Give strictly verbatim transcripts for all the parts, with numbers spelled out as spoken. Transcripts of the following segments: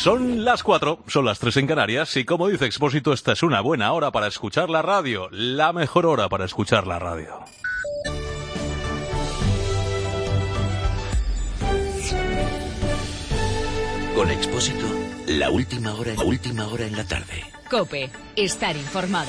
Son las cuatro, son las tres en Canarias y como dice Expósito, esta es una buena hora para escuchar la radio, la mejor hora para escuchar la radio. Con Expósito, la última hora, la última hora en la tarde. COPE, estar informado.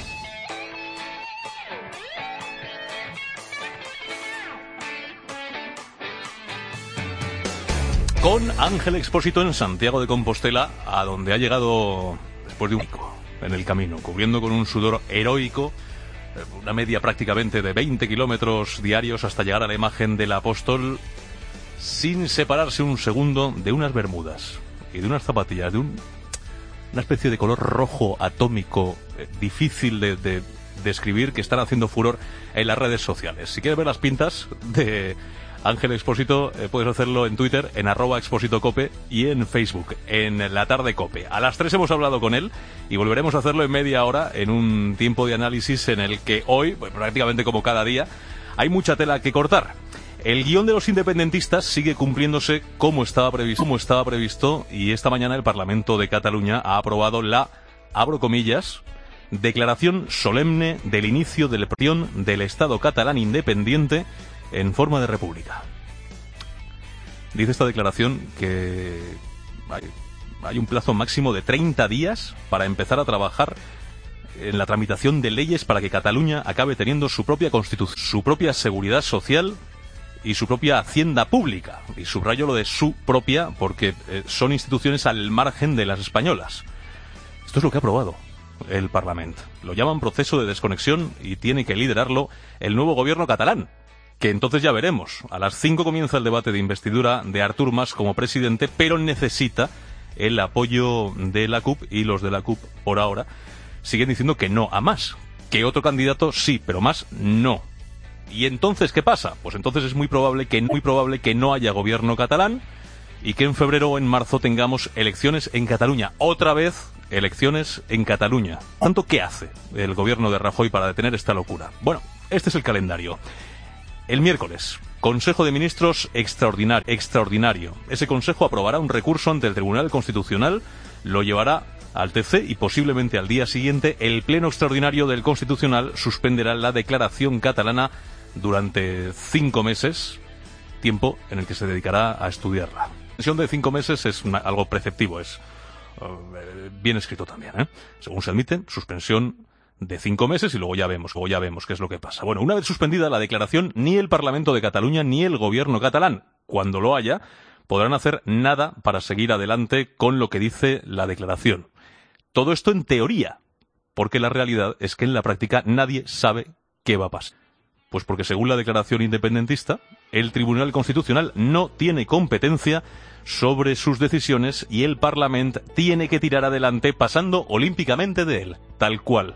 Con Ángel Expósito en Santiago de Compostela, a donde ha llegado después de un pico en el camino, cubriendo con un sudor heroico una media prácticamente de veinte kilómetros diarios hasta llegar a la imagen del apóstol, sin separarse un segundo de unas bermudas y de unas zapatillas de un, una especie de color rojo atómico eh, difícil de, de describir, que están haciendo furor en las redes sociales. Si quieres ver las pintas de Ángel Expósito, eh, puedes hacerlo en Twitter, en arroba expósitocope, y en Facebook, en La Tarde Cope. A las tres hemos hablado con él y volveremos a hacerlo en media hora, en un tiempo de análisis en el que hoy, pues, prácticamente como cada día, hay mucha tela que cortar. El guión de los independentistas sigue cumpliéndose como estaba previsto, como estaba previsto, y esta mañana el Parlamento de Cataluña ha aprobado la, abro comillas, declaración solemne del inicio de la creación del Estado catalán independiente en forma de república. Dice esta declaración que hay, hay un plazo máximo de treinta días para empezar a trabajar en la tramitación de leyes para que Cataluña acabe teniendo su propia constitución, su propia seguridad social y su propia hacienda pública. Y subrayo lo de su propia porque eh, son instituciones al margen de las españolas. Esto es lo que ha aprobado el Parlamento. Lo llaman proceso de desconexión y tiene que liderarlo el nuevo gobierno catalán, que entonces ya veremos. A las cinco comienza el debate de investidura de Artur Mas como presidente, pero necesita el apoyo de la C U P, y los de la C U P por ahora siguen diciendo que no a Mas, que otro candidato sí, pero Mas no. ¿Y entonces qué pasa? Pues entonces es muy probable que muy probable que no haya gobierno catalán y que en febrero o en marzo tengamos elecciones en Cataluña. Otra vez elecciones en Cataluña. ¿Tanto qué hace el gobierno de Rajoy para detener esta locura? Bueno, este es el calendario. El miércoles, Consejo de Ministros extraordinario, extraordinario. Ese Consejo aprobará un recurso ante el Tribunal Constitucional, lo llevará al T C y posiblemente al día siguiente el Pleno Extraordinario del Constitucional suspenderá la declaración catalana durante cinco meses, tiempo en el que se dedicará a estudiarla. La extensión de cinco meses es una, algo preceptivo, es uh, bien escrito también, ¿eh? Según se admite, suspensión de cinco meses y luego ya vemos, luego ya vemos qué es lo que pasa. Bueno, una vez suspendida la declaración, ni el Parlamento de Cataluña ni el gobierno catalán, cuando lo haya, podrán hacer nada para seguir adelante con lo que dice la declaración. Todo esto en teoría, porque la realidad es que en la práctica nadie sabe qué va a pasar. Pues porque según la declaración independentista, el Tribunal Constitucional no tiene competencia sobre sus decisiones y el Parlamento tiene que tirar adelante pasando olímpicamente de él, tal cual.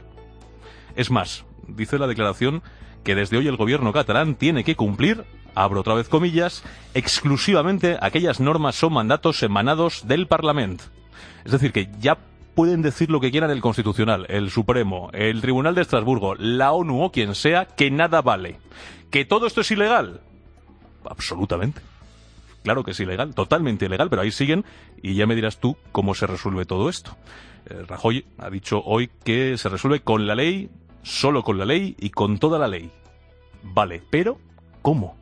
Es más, dice la declaración que desde hoy el gobierno catalán tiene que cumplir, abro otra vez comillas, exclusivamente aquellas normas o mandatos emanados del Parlamento. Es decir, que ya pueden decir lo que quieran el Constitucional, el Supremo, el Tribunal de Estrasburgo, la ONU o quien sea, que nada vale. ¿Que todo esto es ilegal? Absolutamente. Claro que es ilegal, totalmente ilegal, pero ahí siguen y ya me dirás tú cómo se resuelve todo esto. Eh, Rajoy ha dicho hoy que se resuelve con la ley, solo con la ley y con toda la ley. Vale, pero ¿cómo?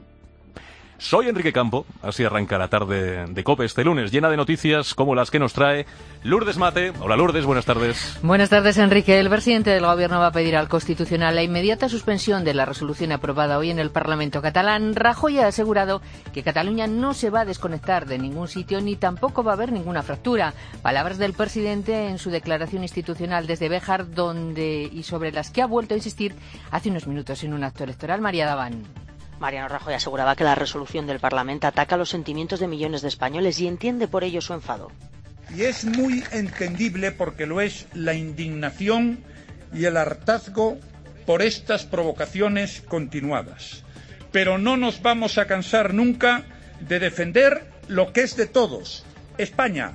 Soy Enrique Campo, así arranca la tarde de COPE este lunes, llena de noticias como las que nos trae Lourdes Mate. Hola Lourdes, buenas tardes. Buenas tardes, Enrique. El presidente del Gobierno va a pedir al Constitucional la inmediata suspensión de la resolución aprobada hoy en el Parlamento catalán. Rajoy ha asegurado que Cataluña no se va a desconectar de ningún sitio ni tampoco va a haber ninguna fractura. Palabras del presidente en su declaración institucional desde Béjar, donde y sobre las que ha vuelto a insistir hace unos minutos en un acto electoral. María Daván. Mariano Rajoy aseguraba que la resolución del Parlamento ataca los sentimientos de millones de españoles y entiende por ello su enfado. Y es muy entendible porque lo es la indignación y el hartazgo por estas provocaciones continuadas. Pero no nos vamos a cansar nunca de defender lo que es de todos, España.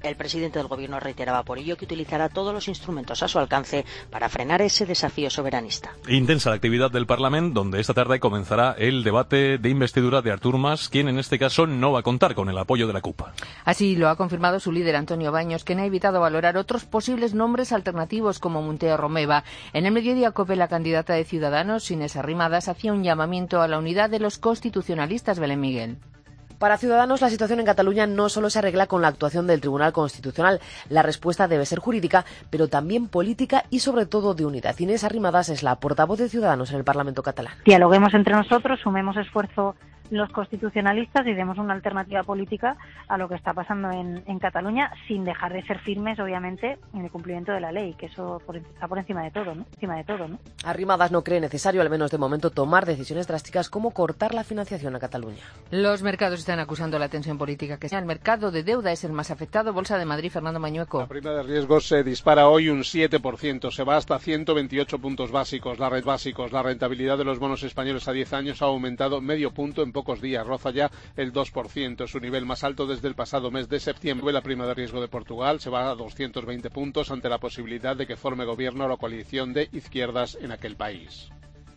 El presidente del Gobierno reiteraba por ello que utilizará todos los instrumentos a su alcance para frenar ese desafío soberanista. Intensa la actividad del Parlamento, donde esta tarde comenzará el debate de investidura de Artur Mas, quien en este caso no va a contar con el apoyo de la CUP. Así lo ha confirmado su líder Antonio Baños, quien ha evitado valorar otros posibles nombres alternativos como Muntea Romeva. En el mediodía COPE, la candidata de Ciudadanos, Inés Arrimadas, hacía un llamamiento a la unidad de los constitucionalistas. Belén Miguel. Para Ciudadanos, la situación en Cataluña no solo se arregla con la actuación del Tribunal Constitucional. La respuesta debe ser jurídica, pero también política y, sobre todo, de unidad. Inés Arrimadas es la portavoz de Ciudadanos en el Parlamento catalán. Dialoguemos entre nosotros, sumemos esfuerzo los constitucionalistas y demos una alternativa política a lo que está pasando en, en Cataluña, sin dejar de ser firmes, obviamente, en el cumplimiento de la ley, que eso por, está por encima de todo, ¿no? Encima de todo, ¿no? Arrimadas no cree necesario, al menos de momento, tomar decisiones drásticas como cortar la financiación a Cataluña. Los mercados están acusando la tensión política que sea. El mercado de deuda es el más afectado. Bolsa de Madrid, Fernando Mañueco. La prima de riesgo se dispara hoy un siete por ciento, se va hasta ciento veintiocho puntos básicos. La red básicos, la rentabilidad de los bonos españoles a diez años ha aumentado medio punto en pocos días, roza ya el dos por ciento, su nivel más alto desde el pasado mes de septiembre. La prima de riesgo de Portugal se va a doscientos veinte puntos ante la posibilidad de que forme gobierno la coalición de izquierdas en aquel país.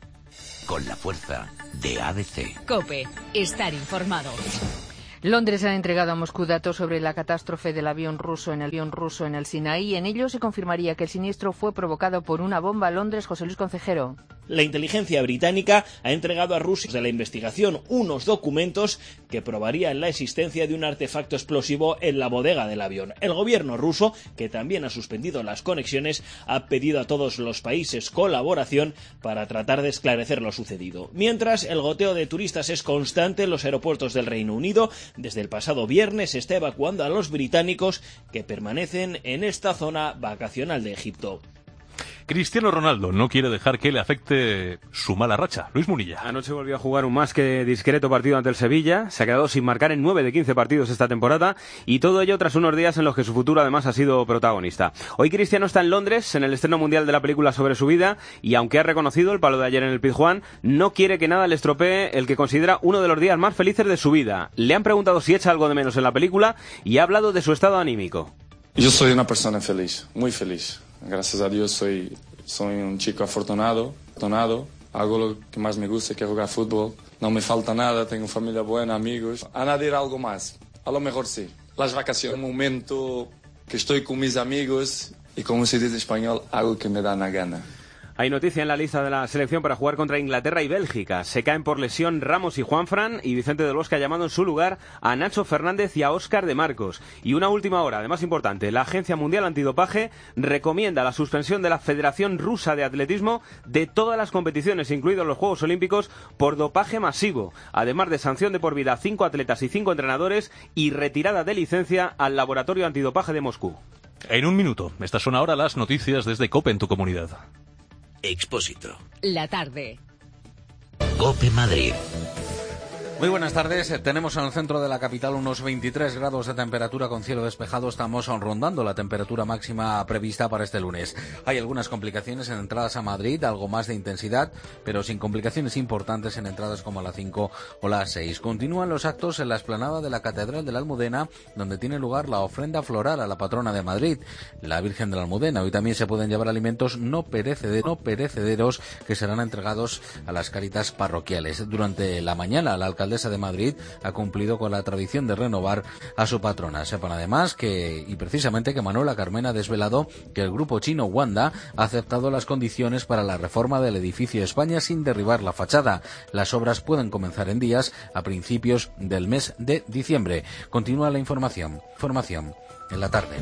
Con la fuerza de A B C. COPE. Estar informado. Londres ha entregado a Moscú datos sobre la catástrofe del avión ruso en el avión ruso en el Sinaí. En ello se confirmaría que el siniestro fue provocado por una bomba. Londres, José Luis Concejero. La inteligencia británica ha entregado a Rusia de la investigación unos documentos que probarían la existencia de un artefacto explosivo en la bodega del avión. El gobierno ruso, que también ha suspendido las conexiones, ha pedido a todos los países colaboración para tratar de esclarecer lo sucedido. Mientras, el goteo de turistas es constante en los aeropuertos del Reino Unido. Desde el pasado viernes se está evacuando a los británicos que permanecen en esta zona vacacional de Egipto. Cristiano Ronaldo no quiere dejar que le afecte su mala racha. Luis Munilla. Anoche volvió a jugar un más que discreto partido ante el Sevilla. Se ha quedado sin marcar en nueve de quince partidos esta temporada. Y todo ello tras unos días en los que su futuro además ha sido protagonista. Hoy Cristiano está en Londres, en el estreno mundial de la película sobre su vida. Y aunque ha reconocido el palo de ayer en el Pizjuán, no quiere que nada le estropee el que considera uno de los días más felices de su vida. Le han preguntado si echa algo de menos en la película y ha hablado de su estado anímico. Yo soy una persona feliz, muy feliz. Gracias a Dios soy, soy un chico afortunado, afortunado. Hago lo que más me gusta, que es jugar fútbol. No me falta nada, tengo familia buena, amigos. Añadir algo más, a lo mejor sí. Las vacaciones, un momento que estoy con mis amigos y, como se dice en español, algo que me da la gana. Hay noticia en la lista de la selección para jugar contra Inglaterra y Bélgica. Se caen por lesión Ramos y Juanfran, y Vicente del Bosque ha llamado en su lugar a Nacho Fernández y a Óscar de Marcos. Y una última hora, además importante, la Agencia Mundial Antidopaje recomienda la suspensión de la Federación Rusa de Atletismo de todas las competiciones, incluidos los Juegos Olímpicos, por dopaje masivo, además de sanción de por vida a cinco atletas y cinco entrenadores y retirada de licencia al Laboratorio Antidopaje de Moscú. En un minuto, estas son ahora las noticias desde COPE en tu comunidad. Expósito. La tarde. COPE Madrid. Muy buenas tardes. Tenemos en el centro de la capital unos veintitrés grados de temperatura con cielo despejado. Estamos rondando la temperatura máxima prevista para este lunes. Hay algunas complicaciones en entradas a Madrid, algo más de intensidad, pero sin complicaciones importantes en entradas como la cinco o la seis. Continúan los actos en la explanada de la Catedral de la Almudena, donde tiene lugar la ofrenda floral a la patrona de Madrid, la Virgen de la Almudena. Hoy también se pueden llevar alimentos no perecederos, no perecederos que serán entregados a las Cáritas parroquiales. Durante la mañana, la alcaldesa de Madrid ha cumplido con la tradición de renovar a su patrona. Sepan además que, y precisamente que Manuela Carmena ha desvelado que el grupo chino Wanda ha aceptado las condiciones para la reforma del edificio España sin derribar la fachada. Las obras pueden comenzar en días a principios del mes de diciembre. Continúa la información. Información en la tarde.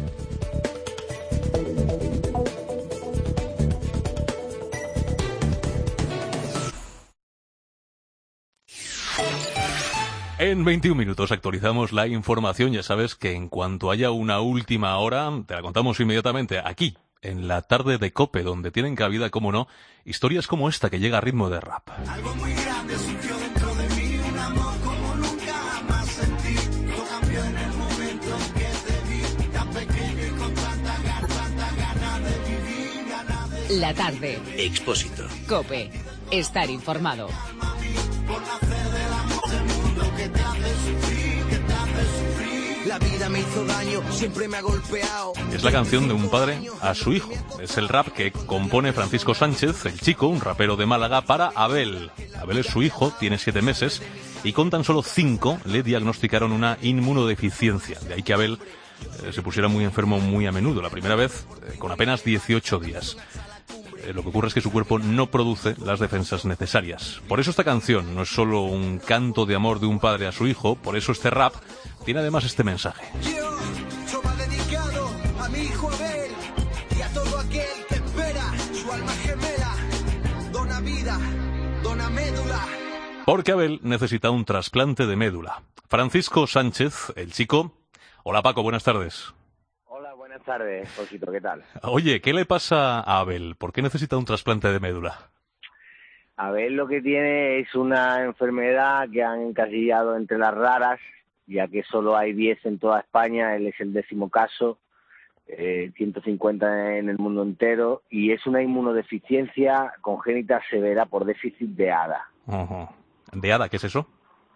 En veintiún minutos actualizamos la información. Ya sabes que en cuanto haya una última hora, te la contamos inmediatamente aquí, en la tarde de COPE, donde tienen cabida, como no, historias como esta que llega a ritmo de rap. Algo muy grande surgió dentro de mí, un amor como nunca jamás sentí. Lo cambió en el momento que te vi, tan pequeño y con tanta gana, tanta gana de vivir, gana de... La tarde. Expósito. COPE. Estar informado. Por nacer del amor del mundo que te hace sufrir, que te hace sufrir. La La vida me hizo daño, siempre me ha golpeado. Es la canción de un padre a su hijo. Es el rap que compone Francisco Sánchez, el chico, un rapero de Málaga, para Abel. Abel es su hijo, tiene siete meses, y con tan solo cinco le diagnosticaron una inmunodeficiencia. De ahí que Abel eh, se pusiera muy enfermo muy a menudo. La primera vez eh, con apenas dieciocho días. Eh, lo que ocurre es que su cuerpo no produce las defensas necesarias. Por eso esta canción no es solo un canto de amor de un padre a su hijo, por eso este rap tiene además este mensaje. Yo va dedicado a mi hijo Abel y a todo aquel que espera su alma gemela. Dona vida, dona médula. Porque Abel necesita un trasplante de médula. Francisco Sánchez, el chico. Hola Paco, buenas tardes. Hola, buenas tardes, Josito, ¿qué tal? Oye, ¿qué le pasa a Abel? ¿Por qué necesita un trasplante de médula? Abel lo que tiene es una enfermedad que han encasillado entre las raras, ya que solo hay diez en toda España, él es el décimo caso, eh, ciento cincuenta en el mundo entero, y es una inmunodeficiencia congénita severa por déficit de A D A. Uh-huh. ¿De A D A? ¿Qué es eso?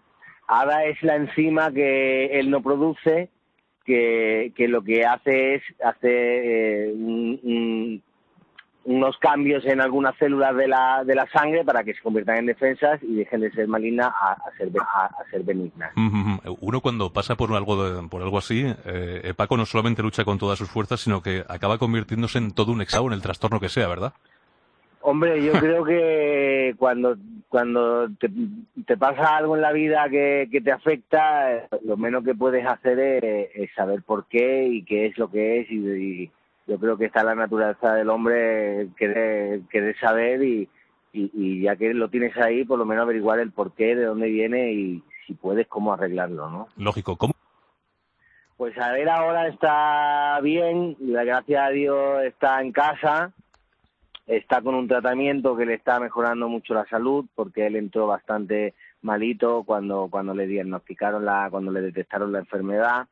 A D A es la enzima que él no produce, que, que lo que hace es hacer eh, un, un, unos cambios en algunas células de la, de la sangre para que se conviertan en defensas y dejen de ser malignas a, a, ser, a, a ser benignas. Uh-huh. Uno cuando pasa por algo, de, por algo así, eh, Paco no solamente lucha con todas sus fuerzas, sino que acaba convirtiéndose en todo un exao en el trastorno que sea, ¿verdad? Hombre, yo creo que cuando cuando te, te pasa algo en la vida que, que te afecta, lo menos que puedes hacer es, es saber por qué y qué es lo que es, y, y yo creo que está en la naturaleza del hombre querer, querer saber y, y, y ya que lo tienes ahí, por lo menos averiguar el por qué, de dónde viene y si puedes, cómo arreglarlo, ¿no? Lógico, ¿cómo? Pues a ver, ahora está bien, gracias a Dios está en casa. Está con un tratamiento que le está mejorando mucho la salud, porque él entró bastante malito cuando cuando le diagnosticaron la cuando le detectaron la enfermedad.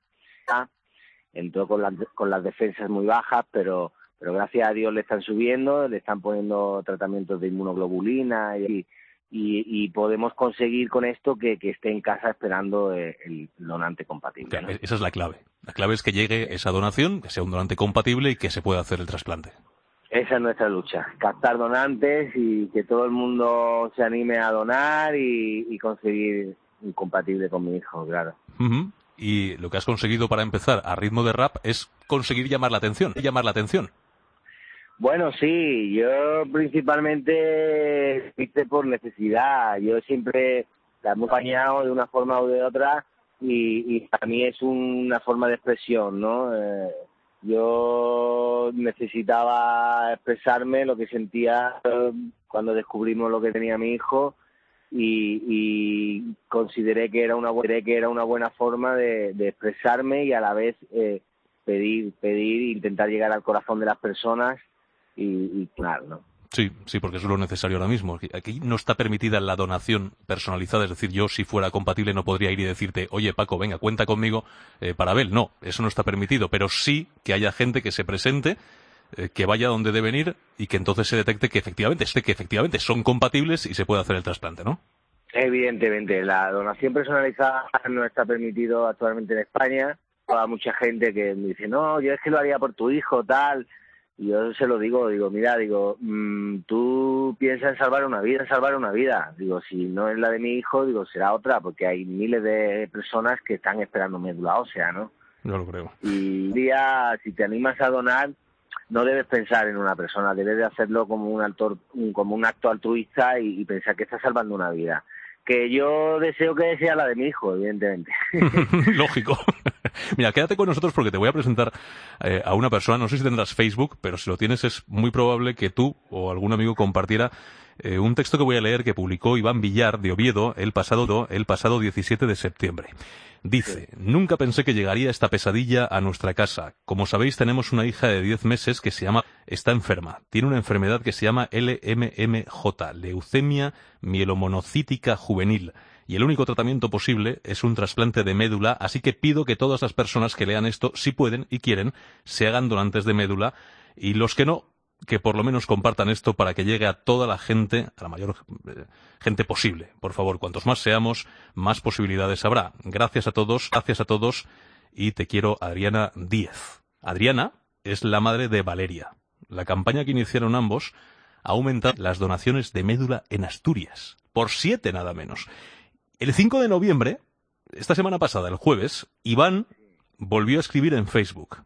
Entró con las con las defensas muy bajas, pero pero gracias a Dios le están subiendo, le están poniendo tratamientos de inmunoglobulina y y, y podemos conseguir con esto que, que esté en casa esperando el, el donante compatible, Claro, ¿no? esa es la clave. La clave es que llegue esa donación, que sea un donante compatible y que se pueda hacer el trasplante. Esa es nuestra lucha, captar donantes y que todo el mundo se anime a donar y, y conseguir un compatible con mi hijo, claro. Uh-huh. Y lo que has conseguido para empezar a ritmo de rap es conseguir llamar la atención, llamar la atención. Bueno, sí, yo principalmente viste por necesidad. Yo siempre la he acompañado de una forma u de otra y, y para mí es una forma de expresión, ¿no? Eh, Yo necesitaba expresarme lo que sentía cuando descubrimos lo que tenía mi hijo y, y consideré que era una buena, que era una buena forma de, de expresarme y a la vez eh, pedir, pedir, intentar llegar al corazón de las personas y, y claro, ¿no? Sí, sí, porque eso es lo necesario ahora mismo. Aquí no está permitida la donación personalizada, es decir, yo si fuera compatible no podría ir y decirte, oye Paco, venga, cuenta conmigo eh, para Abel. No, eso no está permitido, pero sí que haya gente que se presente, eh, que vaya donde deben ir y que entonces se detecte que efectivamente, este, que efectivamente son compatibles y se puede hacer el trasplante, ¿no? Evidentemente, la donación personalizada no está permitido actualmente en España. Hay mucha gente que me dice, no, yo es que lo haría por tu hijo, tal. Y yo se lo digo, digo, mira, digo, mmm, tú piensas en salvar una vida, en salvar una vida. Digo, si no es la de mi hijo, digo, será otra, porque hay miles de personas que están esperando médula ósea, ¿no? Yo lo creo. Y un día, si te animas a donar, no debes pensar en una persona, debes de hacerlo como un, altor, un, como un acto altruista y, y pensar que estás salvando una vida. Que yo deseo que sea la de mi hijo, evidentemente. Lógico. Mira, quédate con nosotros porque te voy a presentar eh, a una persona, no sé si tendrás Facebook, pero si lo tienes es muy probable que tú o algún amigo compartiera eh, un texto que voy a leer que publicó Iván Villar de Oviedo el pasado, el pasado diecisiete de septiembre. Dice, nunca pensé que llegaría esta pesadilla a nuestra casa. Como sabéis, tenemos una hija de diez meses que se llama, está enferma. Tiene una enfermedad que se llama L M M J, leucemia mielomonocítica juvenil. Y el único tratamiento posible es un trasplante de médula, así que pido que todas las personas que lean esto, si pueden y quieren, se hagan donantes de médula, y los que no, que por lo menos compartan esto para que llegue a toda la gente, a la mayor eh, gente posible. Por favor, cuantos más seamos, más posibilidades habrá. Gracias a todos, gracias a todos, y Te quiero, Adriana Díez. Adriana es la madre de Valeria. La campaña que iniciaron ambos ha aumentado las donaciones de médula en Asturias, por siete nada menos. El cinco de noviembre, esta semana pasada, el jueves, Iván volvió a escribir en Facebook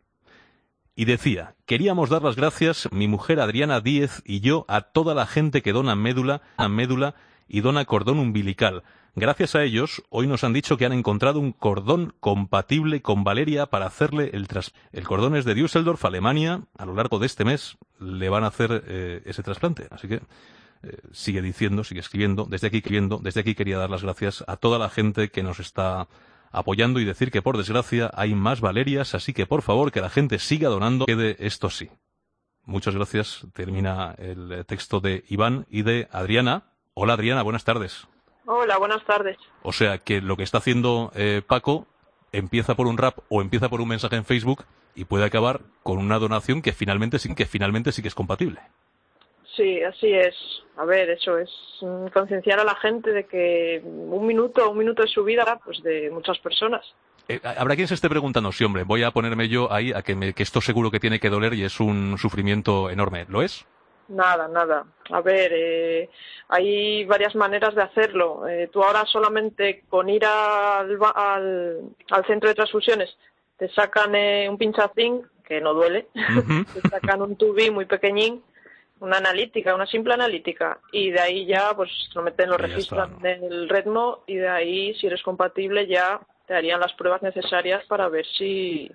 y decía: queríamos dar las gracias, mi mujer Adriana Díez y yo, a toda la gente que dona médula, a médula y dona cordón umbilical. Gracias a ellos, hoy nos han dicho que han encontrado un cordón compatible con Valeria para hacerle el trasplante. El cordón es de Düsseldorf, Alemania. A lo largo de este mes le van a hacer eh, ese trasplante. Así que eh, sigue diciendo, sigue escribiendo. Desde aquí escribiendo, desde aquí quería dar las gracias a toda la gente que nos está apoyando y decir que, por desgracia, hay más Valerias. Así que, por favor, que la gente siga donando. Quede esto sí. Muchas gracias. Termina el texto de Iván y de Adriana. Hola, Adriana, buenas tardes. Hola, buenas tardes. O sea que lo que está haciendo eh, Paco empieza por un rap o empieza por un mensaje en Facebook y puede acabar con una donación que finalmente sí que finalmente sí que es compatible. Sí, así es. A ver, eso es mm, concienciar a la gente de que un minuto, un minuto de su vida, pues de muchas personas. Eh, habrá quien se esté preguntando, sí, hombre, voy a ponerme yo ahí a que, me, que esto seguro que tiene que doler y es un sufrimiento enorme. ¿Lo es? Nada, nada. A ver, eh, hay varias maneras de hacerlo. Eh, tú ahora solamente con ir al, al, al centro de transfusiones te sacan eh, un pinchacín, que no duele, uh-huh. Te sacan un tubí muy pequeñín, una analítica, una simple analítica, y de ahí ya pues lo meten, lo registran en el Redmo, y de ahí, si eres compatible, ya te harían las pruebas necesarias para ver si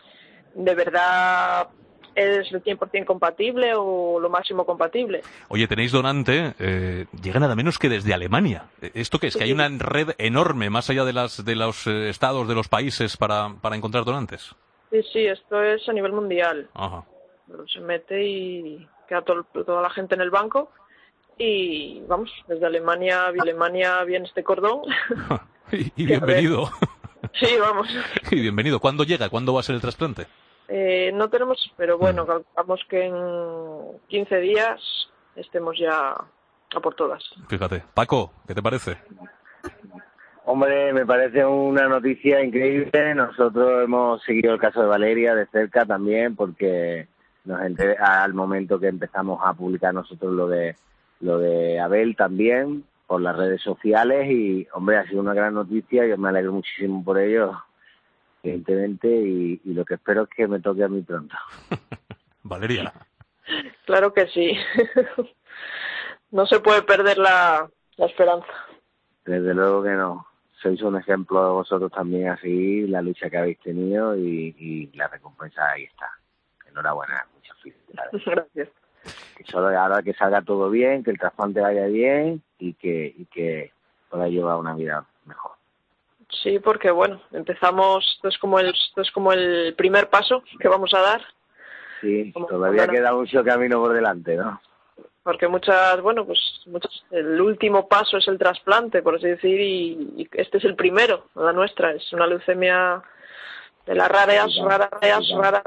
de verdad es el cien por ciento compatible o lo máximo compatible. Oye, tenéis donante, eh, llega nada menos que desde Alemania. ¿Esto qué es? Sí. ¿Que hay una red enorme más allá de las de los eh, estados, de los países para, para encontrar donantes? Sí, sí, esto es a nivel mundial. Ajá. Se mete y queda todo, toda la gente en el banco y vamos, desde Alemania, Alemania viene este cordón. y, y bienvenido. Sí, vamos. Y bienvenido. ¿Cuándo llega? ¿Cuándo va a ser el trasplante? Eh, no tenemos, pero bueno, calculamos que en quince días estemos ya a por todas. Fíjate. Paco, ¿qué te parece? Hombre, me parece una noticia increíble. Nosotros hemos seguido el caso de Valeria de cerca también, porque nos enteré al momento que empezamos a publicar nosotros lo de lo de Abel también por las redes sociales, y hombre, ha sido una gran noticia. Yo me alegro muchísimo por ello, evidentemente, y, y lo que espero es que me toque a mí pronto. Valeria. Claro que sí. No se puede perder la, la esperanza. Desde luego que no. Sois un ejemplo de vosotros también, así, la lucha que habéis tenido, y, y la recompensa ahí está. Enhorabuena, muchas felicidades. Gracias. Que solo ahora que salga todo bien, que el trasplante vaya bien y que, y que pueda llevar una vida mejor. Sí, porque bueno, empezamos, esto es como el, esto es como el primer paso que vamos a dar. Sí, como todavía ahora queda mucho camino por delante, ¿no? Porque muchas, bueno, pues muchas, el último paso es el trasplante, por así decir, y, y este es el primero, la nuestra, es una leucemia de las raras, raras, raras, raras.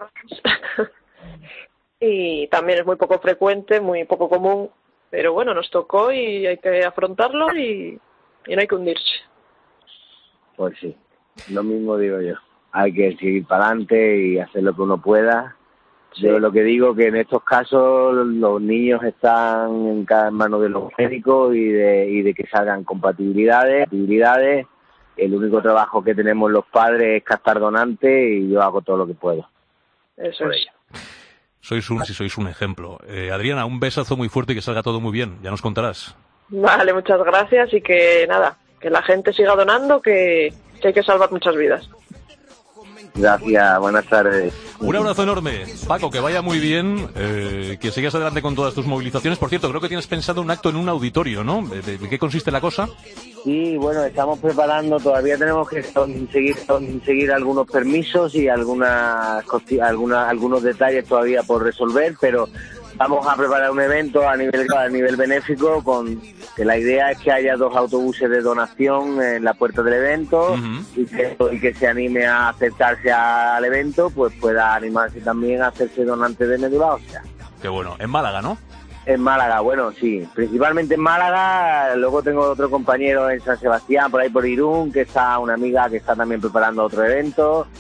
Y también es muy poco frecuente, muy poco común, pero bueno, nos tocó y hay que afrontarlo y, y no hay que hundirse. Pues sí, lo mismo digo yo. Hay que seguir para adelante y hacer lo que uno pueda. Sí. Yo lo que digo que en estos casos los niños están en cada mano de los médicos y de, y de que salgan compatibilidades, compatibilidades. El único trabajo que tenemos los padres es captar donantes y yo hago todo lo que puedo. Eso es. Ello. Sois un, si sois un ejemplo. Eh, Adriana, un besazo muy fuerte y que salga todo muy bien. Ya nos contarás. Vale, muchas gracias y que nada, que la gente siga donando, que, que hay que salvar muchas vidas. Gracias, buenas tardes. Un abrazo enorme. Paco, que vaya muy bien, eh, que sigas adelante con todas tus movilizaciones. Por cierto, creo que tienes pensado un acto en un auditorio, ¿no? ¿De, de, de qué consiste la cosa? Sí, bueno, estamos preparando, todavía tenemos que conseguir, conseguir algunos permisos y algunas, algunas, algunos detalles todavía por resolver, pero vamos a preparar un evento a nivel a nivel benéfico, con que la idea es que haya dos autobuses de donación en la puerta del evento. Uh-huh. y, que, y que se anime a acercarse al evento, pues pueda animarse también a hacerse donante de médula ósea. Qué bueno, en Málaga, ¿no? En Málaga, bueno, sí, principalmente en Málaga. Luego tengo otro compañero en San Sebastián, por ahí por Irún, que está una amiga que está también preparando otro evento.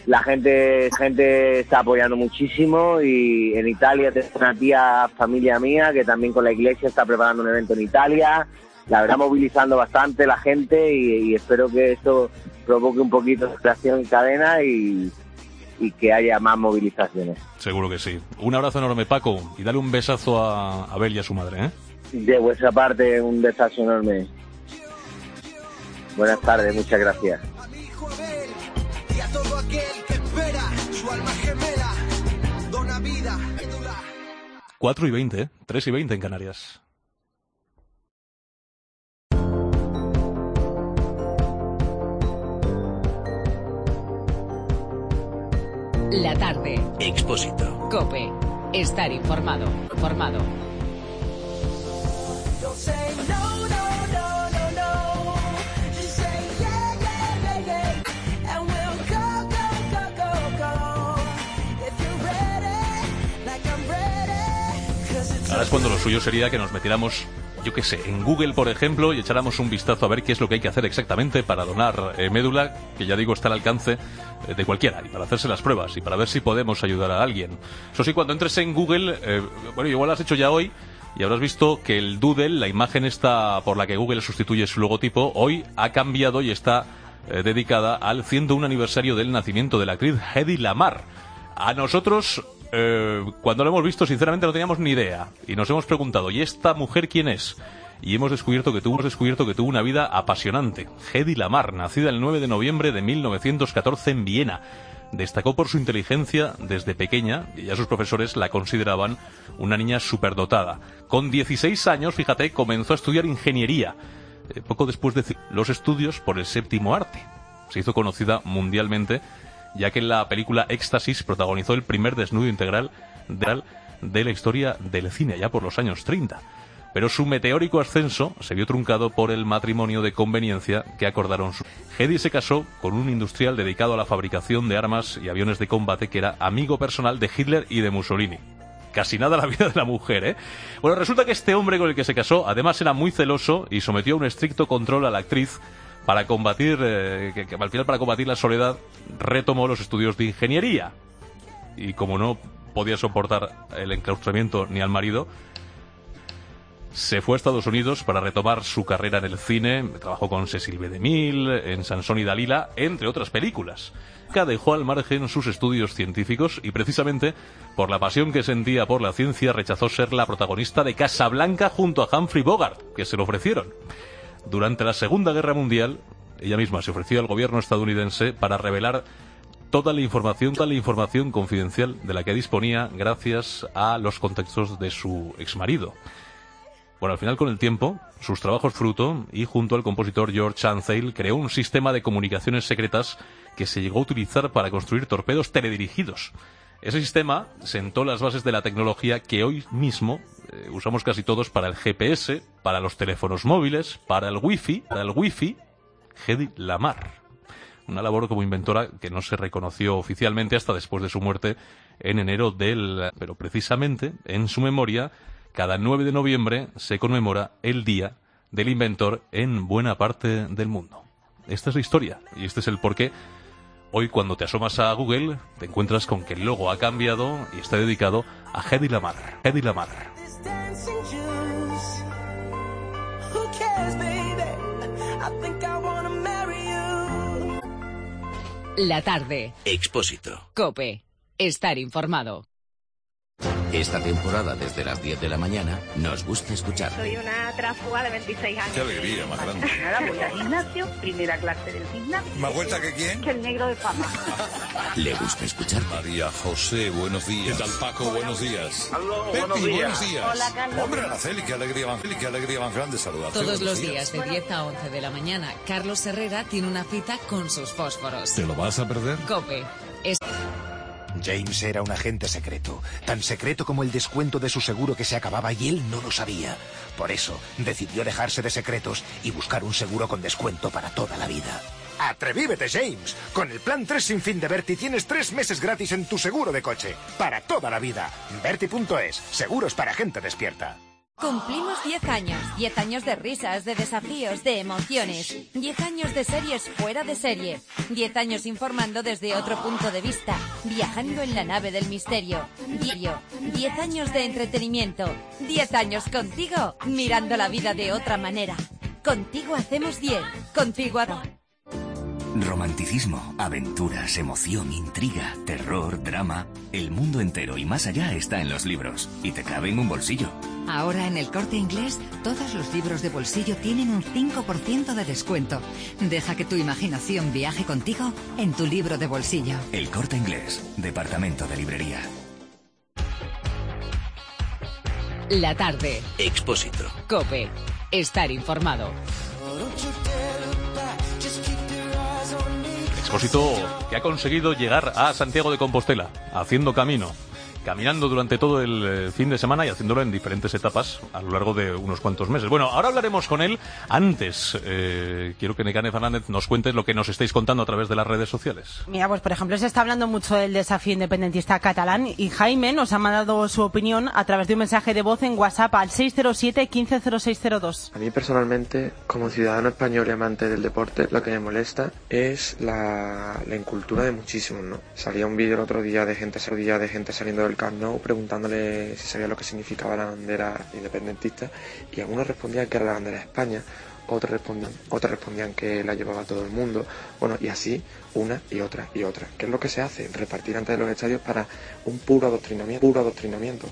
la gente gente está apoyando muchísimo, y en Italia tengo una tía, familia mía, que también con la iglesia está preparando un evento en Italia, la verdad movilizando bastante la gente, y, y espero que esto provoque un poquito de creación en cadena y, y que haya más movilizaciones. Seguro que sí. Un abrazo enorme, Paco, y dale un besazo a Abel y a su madre, ¿eh? De vuestra parte, un besazo enorme. Buenas tardes, muchas gracias. Y a todo aquel que espera su alma gemela, dona vida. cuatro y veinte, ¿eh? tres y veinte en Canarias. La tarde. Expósito. COPE. Estar informado. Formado. Don't say no, no, no, no, no. Just say yeah, yeah, yeah, yeah. And we'll go, go, go, go, go. If you're ready, like I'm ready. 'Cause it's Ahora es cuando lo suyo sería que nos metiéramos, yo qué sé, en Google, por ejemplo, y echáramos un vistazo a ver qué es lo que hay que hacer exactamente para donar eh, médula, que ya digo está al alcance eh, de cualquiera, y para hacerse las pruebas, y para ver si podemos ayudar a alguien. Eso sí, cuando entres en Google, eh, bueno, igual lo has hecho ya hoy, y habrás visto que el doodle, la imagen esta por la que Google sustituye su logotipo, hoy ha cambiado y está eh, dedicada al ciento uno aniversario del nacimiento de la actriz Hedy Lamarr. A nosotros, eh, cuando lo hemos visto, sinceramente no teníamos ni idea, y nos hemos preguntado, ¿y esta mujer quién es? Y hemos descubierto que tuvo, hemos descubierto que tuvo una vida apasionante. Hedy Lamarr, nacida el nueve de noviembre de mil novecientos catorce en Viena. Destacó por su inteligencia desde pequeña, y ya sus profesores la consideraban una niña superdotada. Con dieciséis años, fíjate, comenzó a estudiar ingeniería, eh, poco después de los estudios por el séptimo arte. Se hizo conocida mundialmente, ya que en la película Éxtasis protagonizó el primer desnudo integral de, de la historia del cine, ya por los años treinta. Pero su meteórico ascenso se vio truncado por el matrimonio de conveniencia que acordaron su... Hedy se casó con un industrial dedicado a la fabricación de armas y aviones de combate que era amigo personal de Hitler y de Mussolini. Casi nada la vida de la mujer, ¿eh? Bueno, resulta que este hombre con el que se casó, además era muy celoso y sometió a un estricto control a la actriz para combatir, eh, que, que al final para combatir la soledad, retomó los estudios de ingeniería. Y como no podía soportar el enclaustramiento ni al marido, se fue a Estados Unidos para retomar su carrera en el cine. Trabajó con Cecil B. DeMille, en Sansón y Dalila, entre otras películas. Dejó al margen sus estudios científicos y precisamente por la pasión que sentía por la ciencia rechazó ser la protagonista de Casablanca junto a Humphrey Bogart, que se lo ofrecieron. Durante la Segunda Guerra Mundial, ella misma se ofreció al gobierno estadounidense para revelar toda la información, toda la información confidencial de la que disponía gracias a los contactos de su exmarido. Bueno, al final, con el tiempo, sus trabajos fruto, y junto al compositor George Antheil creó un sistema de comunicaciones secretas que se llegó a utilizar para construir torpedos teledirigidos. Ese sistema sentó las bases de la tecnología que hoy mismo eh, usamos casi todos para el G P S, para los teléfonos móviles, para el wifi, para el wifi. Hedy Lamarr. Una labor como inventora que no se reconoció oficialmente hasta después de su muerte en enero del... Pero precisamente, en su memoria, cada nueve de noviembre se conmemora el Día del Inventor en buena parte del mundo. Esta es la historia y este es el porqué. Hoy, cuando te asomas a Google, te encuentras con que el logo ha cambiado y está dedicado a Hedy Lamarr. Hedy Lamarr. La tarde. Expósito. COPE. Estar informado. Esta temporada, desde las diez de la mañana, nos gusta escuchar. Soy una tráfuga de veintiséis años. Qué alegría más grande. Ahora voy al gimnasio, primera clase del gimnasio. ¿Más vuelta que quién? Que el negro de fama. Le gusta escuchar. María José, buenos días. ¿Qué tal, Paco? Hola. Buenos días. Aló, Pepi, buenos días. buenos días. Hola, Carlos. Hombre, Araceli, qué alegría más, qué alegría más grande saludarte. Todos Buenos los días de diez a once de la mañana, Carlos Herrera tiene una cita con sus fósforos. ¿Te lo vas a perder? COPE. Es... James era un agente secreto, tan secreto como el descuento de su seguro que se acababa y él no lo sabía. Por eso, decidió dejarse de secretos y buscar un seguro con descuento para toda la vida. ¡Atrevívete, James! Con el plan tres sin fin de Berti tienes tres meses gratis en tu seguro de coche. Para toda la vida. Berti punto es. Seguros para gente despierta. Cumplimos diez años, diez años de risas, de desafíos, de emociones, diez años de series fuera de serie, diez años informando desde otro punto de vista, viajando en la nave del misterio, diez años de entretenimiento, diez años contigo, mirando la vida de otra manera. Contigo hacemos diez, contigo a... Romanticismo, aventuras, emoción, intriga, terror, drama. El mundo entero y más allá está en los libros. Y te cabe en un bolsillo. Ahora en El Corte Inglés, todos los libros de bolsillo tienen un cinco por ciento de descuento. Deja que tu imaginación viaje contigo en tu libro de bolsillo. El Corte Inglés, departamento de librería. La tarde. Expósito. COPE. Estar informado. Expósito que ha conseguido llegar a Santiago de Compostela, haciendo camino, caminando durante todo el eh, fin de semana y haciéndolo en diferentes etapas a lo largo de unos cuantos meses. Bueno, ahora hablaremos con él. Antes, eh, quiero que Nekane Fernández nos cuentes lo que nos estáis contando a través de las redes sociales. Mira, pues por ejemplo, se está hablando mucho del desafío independentista catalán y Jaime nos ha mandado su opinión a través de un mensaje de voz en WhatsApp al seis cero siete, quince cero seis cero dos. A mí personalmente, como ciudadano español y amante del deporte, lo que me molesta es la, la incultura de muchísimos, ¿no? Salía un vídeo el otro día de gente, día de gente saliendo del Camp Nou preguntándole si sabía lo que significaba la bandera independentista y algunos respondían que era la bandera de España, otros respondían, otros respondían que la llevaba todo el mundo, bueno, y así una y otra y otra. ¿Qué es lo que se hace? Repartir antes de los estadios para un puro adoctrinamiento, puro adoctrinamiento.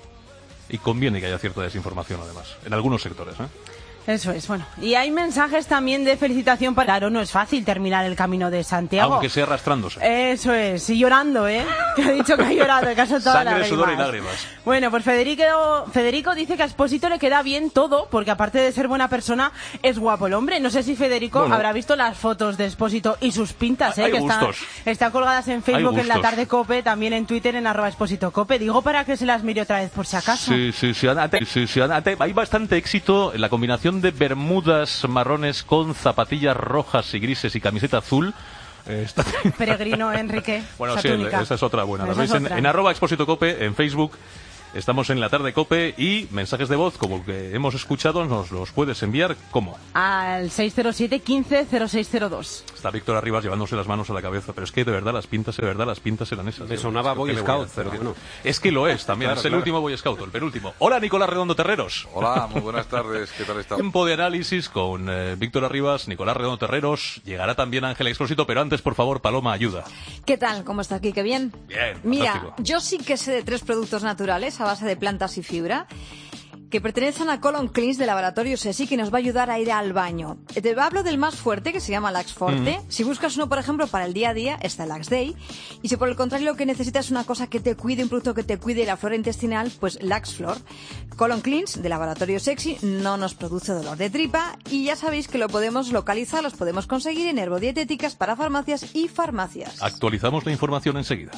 Y conviene que haya cierta desinformación además, en algunos sectores, ¿eh? Eso es, bueno. Y hay mensajes también de felicitación para... Claro, no es fácil terminar el Camino de Santiago. Aunque sea arrastrándose. Eso es, y llorando, ¿eh? Que ha dicho que ha llorado, que ha soltado Sangre, lágrimas. sudor y lágrimas. Bueno, pues Federico, Federico dice que a Expósito le queda bien todo, porque aparte de ser buena persona, es guapo el hombre. No sé si Federico bueno. habrá visto las fotos de Expósito y sus pintas, ¿eh? Hay que gustos. están, están colgadas en Facebook, en La Tarde Cope, también en Twitter, en arroba Expósito Cope. Digo para que se las mire otra vez, por si acaso. Sí, sí, sí, Anate, sí, sí, Anate. Hay bastante éxito en la combinación de bermudas marrones con zapatillas rojas y grises y camiseta azul. Eh, está... Peregrino, Enrique. Bueno, sí, túnica. Esa es otra buena. Lo veis en, en arroba Expósito Cope, en Facebook. Estamos en La Tarde Cope y mensajes de voz como el que hemos escuchado nos los puedes enviar, ¿cómo? Al seis cero siete, quince cero seis cero dos. Está Víctor Arribas llevándose las manos a la cabeza, pero es que de verdad las pintas, de verdad las pintas eran esas. Me sonaba Boy Scout, pero bueno. Es que lo es también, claro, es el claro. último Boy Scout, el penúltimo. Hola, Nicolás Redondo Terreros. Hola, muy buenas tardes, ¿qué tal está? Tiempo de análisis con eh, Víctor Arribas, Nicolás Redondo Terreros, llegará también Ángel Expósito, pero antes, por favor, Paloma, ayuda. ¿Qué tal? ¿Cómo está aquí? ¿Qué bien? Bien, Mira, fantástico. Yo sí que sé de tres productos naturales a base de plantas y fibra que pertenecen a Colon Cleans de Laboratorio Sesi, que nos va a ayudar a ir al baño. Te hablo del más fuerte, que se llama Lax Forte. Mm. Si buscas uno, por ejemplo, para el día a día, está el Lax Day. Y si por el contrario lo que necesitas es una cosa que te cuide, un producto que te cuide la flora intestinal, pues Lax Flor. Colon Cleans de Laboratorio Sexy no nos produce dolor de tripa y ya sabéis que lo podemos localizar, los podemos conseguir en herbodietéticas para farmacias y farmacias. Actualizamos la información enseguida.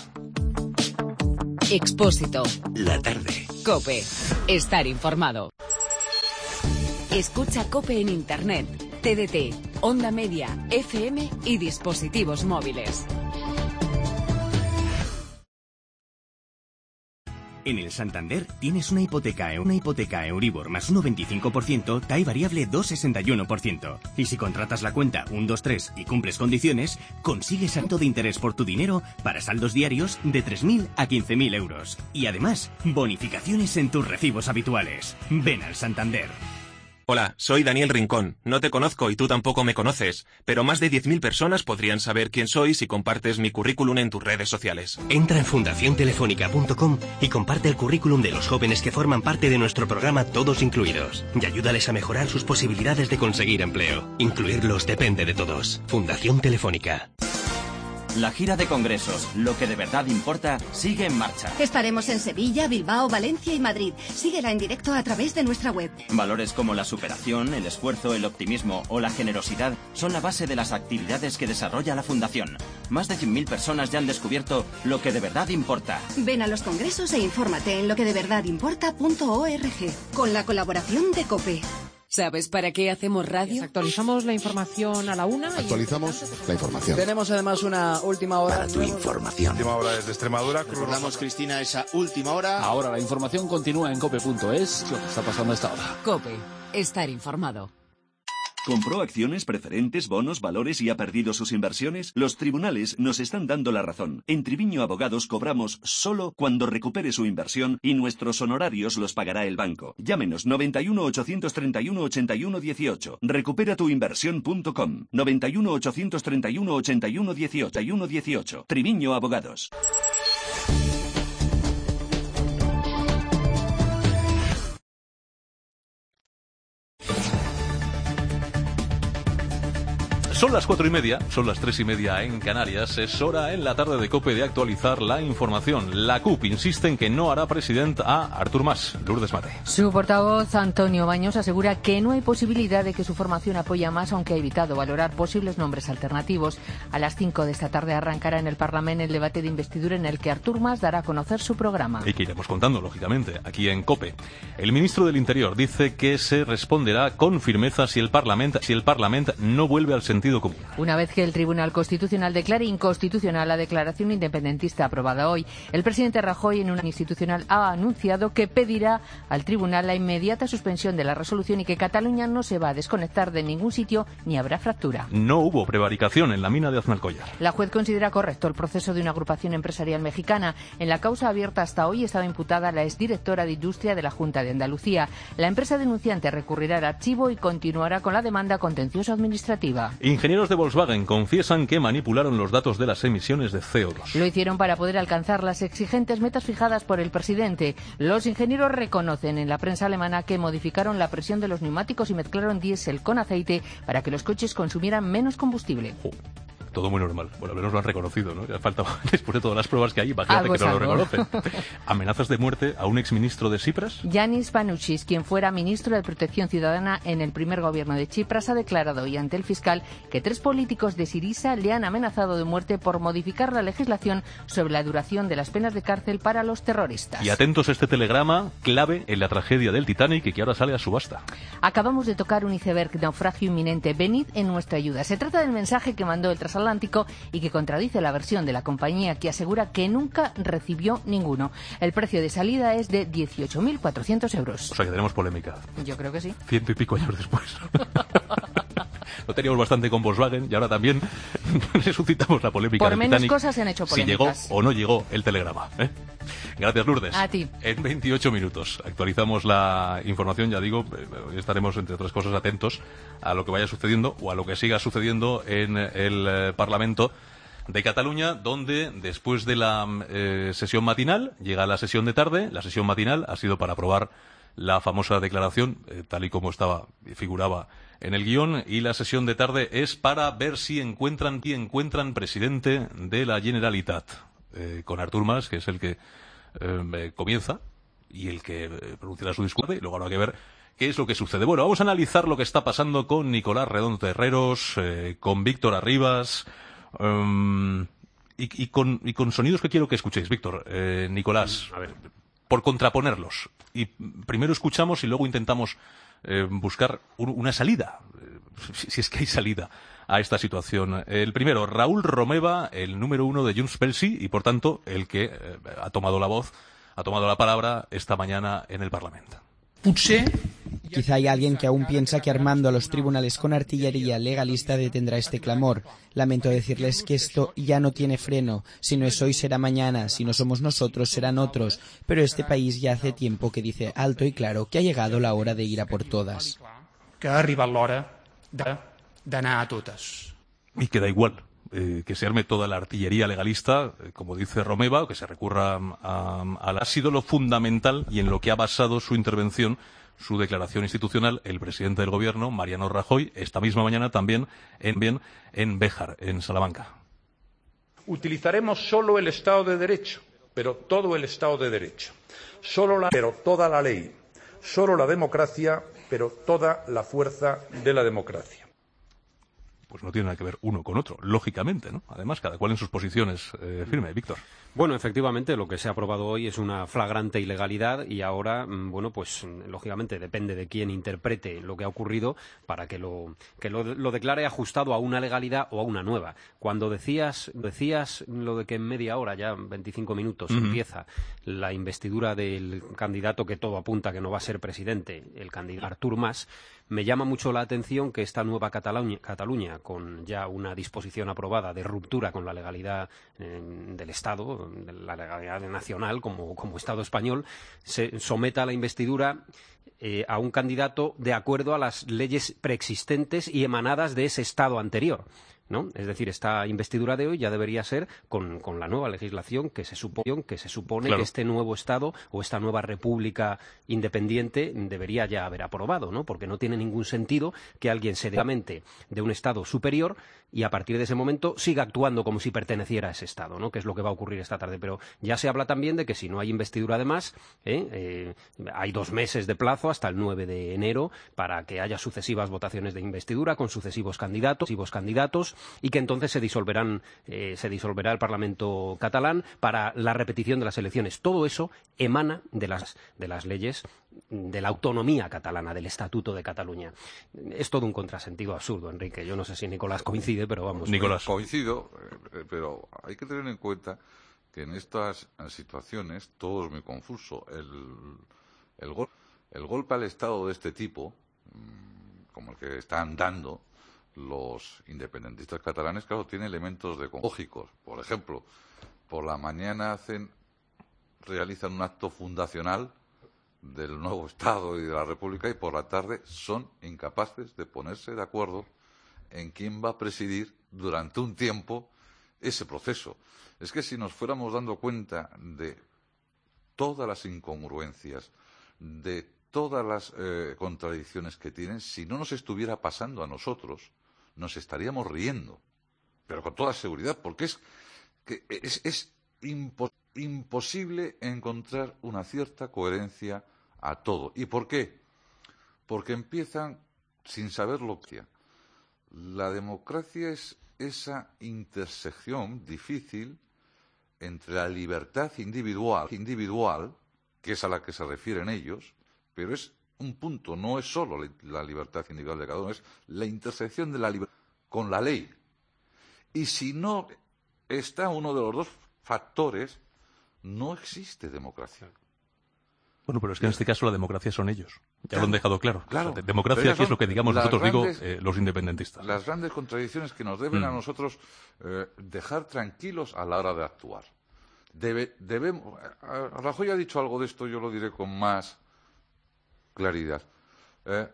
Expósito. La tarde. COPE. Estar informado. Escucha COPE en Internet, T D T, Onda Media, F M y dispositivos móviles. En el Santander tienes una hipoteca, una hipoteca Euribor más uno coma veinticinco por ciento, T A E variable dos coma sesenta y uno por ciento. Y si contratas la cuenta uno dos tres y cumples condiciones, consigues saldo de interés por tu dinero para saldos diarios de tres mil a quince mil euros. Y además, bonificaciones en tus recibos habituales. Ven al Santander. Hola, soy Daniel Rincón. No te conozco y tú tampoco me conoces, pero más de diez mil personas podrían saber quién soy si compartes mi currículum en tus redes sociales. Entra en fundación telefónica punto com y comparte el currículum de los jóvenes que forman parte de nuestro programa Todos Incluidos y ayúdales a mejorar sus posibilidades de conseguir empleo. Incluirlos depende de todos. Fundación Telefónica. La gira de congresos, lo que de verdad importa, sigue en marcha. Estaremos en Sevilla, Bilbao, Valencia y Madrid. Síguela en directo a través de nuestra web. Valores como la superación, el esfuerzo, el optimismo o la generosidad son la base de las actividades que desarrolla la Fundación. Más de cien mil personas ya han descubierto lo que de verdad importa. Ven a los congresos e infórmate en lo que de verdad importa punto org con la colaboración de COPE. ¿Sabes para qué hacemos radio? Actualizamos la información a la una. Actualizamos la información. Tenemos además una última hora. Para tu información. Última hora desde Extremadura. Recordamos, Cristina, esa última hora. Ahora la información continúa en cope punto es. Lo que está pasando a esta hora. COPE. Estar informado. ¿Compró acciones, preferentes, bonos, valores y ha perdido sus inversiones? Los tribunales nos están dando la razón. En Triviño Abogados cobramos solo cuando recupere su inversión y nuestros honorarios los pagará el banco. Llámenos noventa y uno, ochocientos treinta y uno, ochenta y uno dieciocho. recupera tu inversión punto com. noventa y uno, ochocientos treinta y uno, ochenta y uno dieciocho. Triviño Abogados. Son las cuatro y media, son las tres y media en Canarias. Es hora en la tarde de COPE de actualizar la información. La C U P insiste en que no hará presidente a Artur Mas. Lourdes Mate. Su portavoz, Antonio Baños, asegura que no hay posibilidad de que su formación apoye a Mas, aunque ha evitado valorar posibles nombres alternativos. A las cinco de esta tarde arrancará en el Parlamento el debate de investidura en el que Artur Mas dará a conocer su programa. Y que iremos contando, lógicamente, aquí en COPE. El ministro del Interior dice que se responderá con firmeza si el Parlamento, si el Parlamento no vuelve al sentido común. Una vez que el Tribunal Constitucional declare inconstitucional la declaración independentista aprobada hoy, el presidente Rajoy, en una institucional, ha anunciado que pedirá al Tribunal la inmediata suspensión de la resolución y que Cataluña no se va a desconectar de ningún sitio ni habrá fractura. No hubo prevaricación en la mina de Aznalcóllar. La juez considera correcto el proceso de una agrupación empresarial mexicana. En la causa abierta hasta hoy estaba imputada la exdirectora de Industria de la Junta de Andalucía. La empresa denunciante recurrirá al archivo y continuará con la demanda contenciosa administrativa. Ingenieros de Volkswagen confiesan que manipularon los datos de las emisiones de C O dos. Lo hicieron para poder alcanzar las exigentes metas fijadas por el presidente. Los ingenieros reconocen en la prensa alemana que modificaron la presión de los neumáticos y mezclaron diésel con aceite para que los coches consumieran menos combustible. Oh. Todo muy normal. Bueno, al menos lo han reconocido, ¿no? Ya falta, después de todas las pruebas que hay, imagínate que no lo reconocen. ¿Amenazas de muerte a un exministro de Tsipras? Yanis Panuchis, quien fuera ministro de Protección Ciudadana en el primer gobierno de Tsipras, ha declarado hoy ante el fiscal que tres políticos de Syriza le han amenazado de muerte por modificar la legislación sobre la duración de las penas de cárcel para los terroristas. Y atentos a este telegrama clave en la tragedia del Titanic y que ahora sale a subasta. Acabamos de tocar un iceberg, naufragio inminente. Venid en nuestra ayuda. Se trata del mensaje que mandó el transatlántico y que contradice la versión de la compañía, que asegura que nunca recibió ninguno. El precio de salida es de dieciocho mil cuatrocientos euros. O sea que tenemos polémica. Yo creo que sí. Ciento y pico años después. Lo teníamos bastante con Volkswagen y ahora también resucitamos la polémica Por del menos Titanic, cosas se han hecho polémicas. Si llegó o no llegó el telegrama, ¿eh? Gracias, Lourdes. A ti. En veintiocho minutos actualizamos la información, ya digo, hoy estaremos, entre otras cosas, atentos a lo que vaya sucediendo o a lo que siga sucediendo en el eh, Parlamento de Cataluña, donde después de la eh, sesión matinal llega la sesión de tarde. La sesión matinal ha sido para aprobar la famosa declaración, eh, tal y como estaba figuraba en el guión, y la sesión de tarde es para ver si encuentran, si encuentran presidente de la Generalitat, eh, con Artur Mas, que es el que eh, comienza y el que eh, pronunciará su discurso, y luego habrá que ver qué es lo que sucede. Bueno, vamos a analizar lo que está pasando con Nicolás Redondo Terreros, eh, con Víctor Arribas, um, y, y, con, y con sonidos que quiero que escuchéis. Víctor, eh, Nicolás, a ver, por contraponerlos. Y primero escuchamos y luego intentamos eh, buscar un, una salida, eh, si, si es que hay salida a esta situación. El primero, Raúl Romeva, el número uno de Junts pel Sí, y por tanto el que eh, ha tomado la voz, ha tomado la palabra esta mañana en el Parlamento. Quizá hay alguien que aún piensa que armando a los tribunales con artillería legalista detendrá este clamor. Lamento decirles que esto ya no tiene freno. Si no es hoy, será mañana. Si no somos nosotros, serán otros. Pero este país ya hace tiempo que dice alto y claro que ha llegado la hora de ir a por todas. Que ha arribat l'hora d'anar a totes. Y que da igual. Eh, que se arme toda la artillería legalista, eh, como dice Romeva, que se recurra a, a la... Ha sido lo fundamental y en lo que ha basado su intervención, su declaración institucional, el presidente del gobierno, Mariano Rajoy, esta misma mañana también en, bien, en Béjar, en Salamanca. Utilizaremos solo el Estado de Derecho, pero todo el Estado de Derecho. Solo la, pero toda la ley. Solo la democracia, pero toda la fuerza de la democracia. pues no tiene nada que ver uno con otro, lógicamente, ¿no? Además, cada cual en sus posiciones eh, firme. Víctor. Bueno, efectivamente, lo que se ha aprobado hoy es una flagrante ilegalidad y ahora, bueno, pues lógicamente depende de quién interprete lo que ha ocurrido para que lo que lo, lo declare ajustado a una legalidad o a una nueva. Cuando decías decías lo de que en media hora, ya veinticinco minutos, uh-huh. empieza la investidura del candidato que todo apunta que no va a ser presidente, el candidato Artur Mas, me llama mucho la atención que esta nueva Cataluña, Cataluña con ya una disposición aprobada de ruptura con la legalidad eh, del Estado, de la legalidad nacional como, como Estado español, se someta a la investidura eh, a un candidato de acuerdo a las leyes preexistentes y emanadas de ese Estado anterior, ¿no? Es decir, esta investidura de hoy ya debería ser con, con la nueva legislación que se supone, que se supone claro. que este nuevo Estado o esta nueva república independiente debería ya haber aprobado, ¿no? Porque no tiene ningún sentido que alguien se dé mente de un Estado superior y a partir de ese momento siga actuando como si perteneciera a ese Estado, ¿no? Que es lo que va a ocurrir esta tarde. Pero ya se habla también de que si no hay investidura de más, ¿eh? Eh, hay dos meses de plazo hasta el nueve de enero para que haya sucesivas votaciones de investidura con sucesivos candidatos, sucesivos candidatos y que entonces se disolverán, eh, se disolverá el Parlamento catalán para la repetición de las elecciones. Todo eso emana de las, de las leyes de la autonomía catalana, del Estatuto de Cataluña. Es todo un contrasentido absurdo, Enrique. Yo no sé si Nicolás coincide, pero vamos. Nicolás. Coincido, eh, pero hay que tener en cuenta que en estas situaciones todo es muy confuso. El, el, gol, el golpe al Estado de este tipo, como el que están dando los independentistas catalanes, claro, tiene elementos de lógicos. Por ejemplo, por la mañana hacen, realizan un acto fundacional del nuevo Estado y de la República y por la tarde son incapaces de ponerse de acuerdo en quién va a presidir durante un tiempo ese proceso. Es que si nos fuéramos dando cuenta de todas las incongruencias, de todas las eh, contradicciones que tienen, si no nos estuviera pasando a nosotros, nos estaríamos riendo, pero con toda seguridad, porque es, que es, es impo imposible encontrar una cierta coherencia a todo. ¿Y por qué? Porque empiezan sin saber lo que hacen. La democracia es esa intersección difícil entre la libertad individual, individual, que es a la que se refieren ellos, pero es un punto, no es solo la libertad individual de cada uno, es la intersección de la libertad con la ley. Y si no está uno de los dos factores, no existe democracia. Bueno, pero es que en este caso la democracia son ellos. Ya claro, lo han dejado claro. claro. O sea, democracia aquí es lo que digamos nosotros, grandes, digo, eh, los independentistas. Las grandes contradicciones que nos deben mm. a nosotros eh, dejar tranquilos a la hora de actuar. Debe, debemos, Rajoy ha dicho algo de esto, yo lo diré con más claridad. Eh,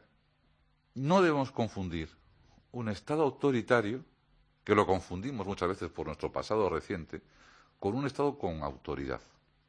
no debemos confundir un Estado autoritario, que lo confundimos muchas veces por nuestro pasado reciente, con un Estado con autoridad.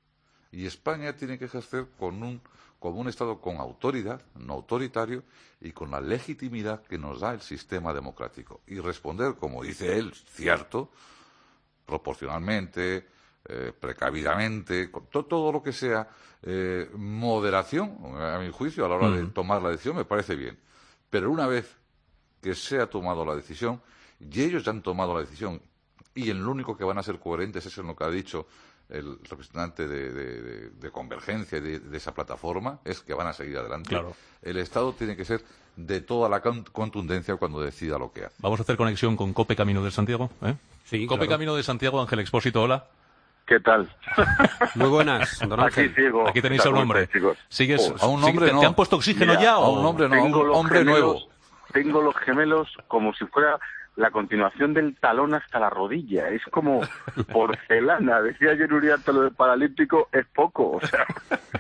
Y España tiene que ejercer con un, como un Estado con autoridad, no autoritario, y con la legitimidad que nos da el sistema democrático. Y responder, como dice él, cierto, proporcionalmente, eh, precavidamente, con to todo lo que sea eh, moderación, a mi juicio, a la hora mm. de tomar la decisión, me parece bien. Pero una vez que se ha tomado la decisión, y ellos ya han tomado la decisión, y en lo único que van a ser coherentes es en lo que ha dicho el representante de, de, de, de Convergencia de, de esa plataforma, es que van a seguir adelante. Claro. El Estado tiene que ser de toda la contundencia cuando decida lo que hace. Vamos a hacer conexión con COPE Camino de Santiago, ¿eh? Sí, COPE claro. Camino de Santiago, Ángel Expósito, hola. ¿Qué tal? Muy buenas, don Ángel. Aquí, sigo. Aquí tenéis a un hombre. Sigues, oh, a un hombre sigue, no. ¿Te han puesto oxígeno Mira, ya? A o un hombre no, a un hombre gemelos, nuevo. Tengo los gemelos como si fuera la continuación del talón hasta la rodilla. Es como porcelana. Decía ayer Uriarte, lo del paralímpico es poco. O sea,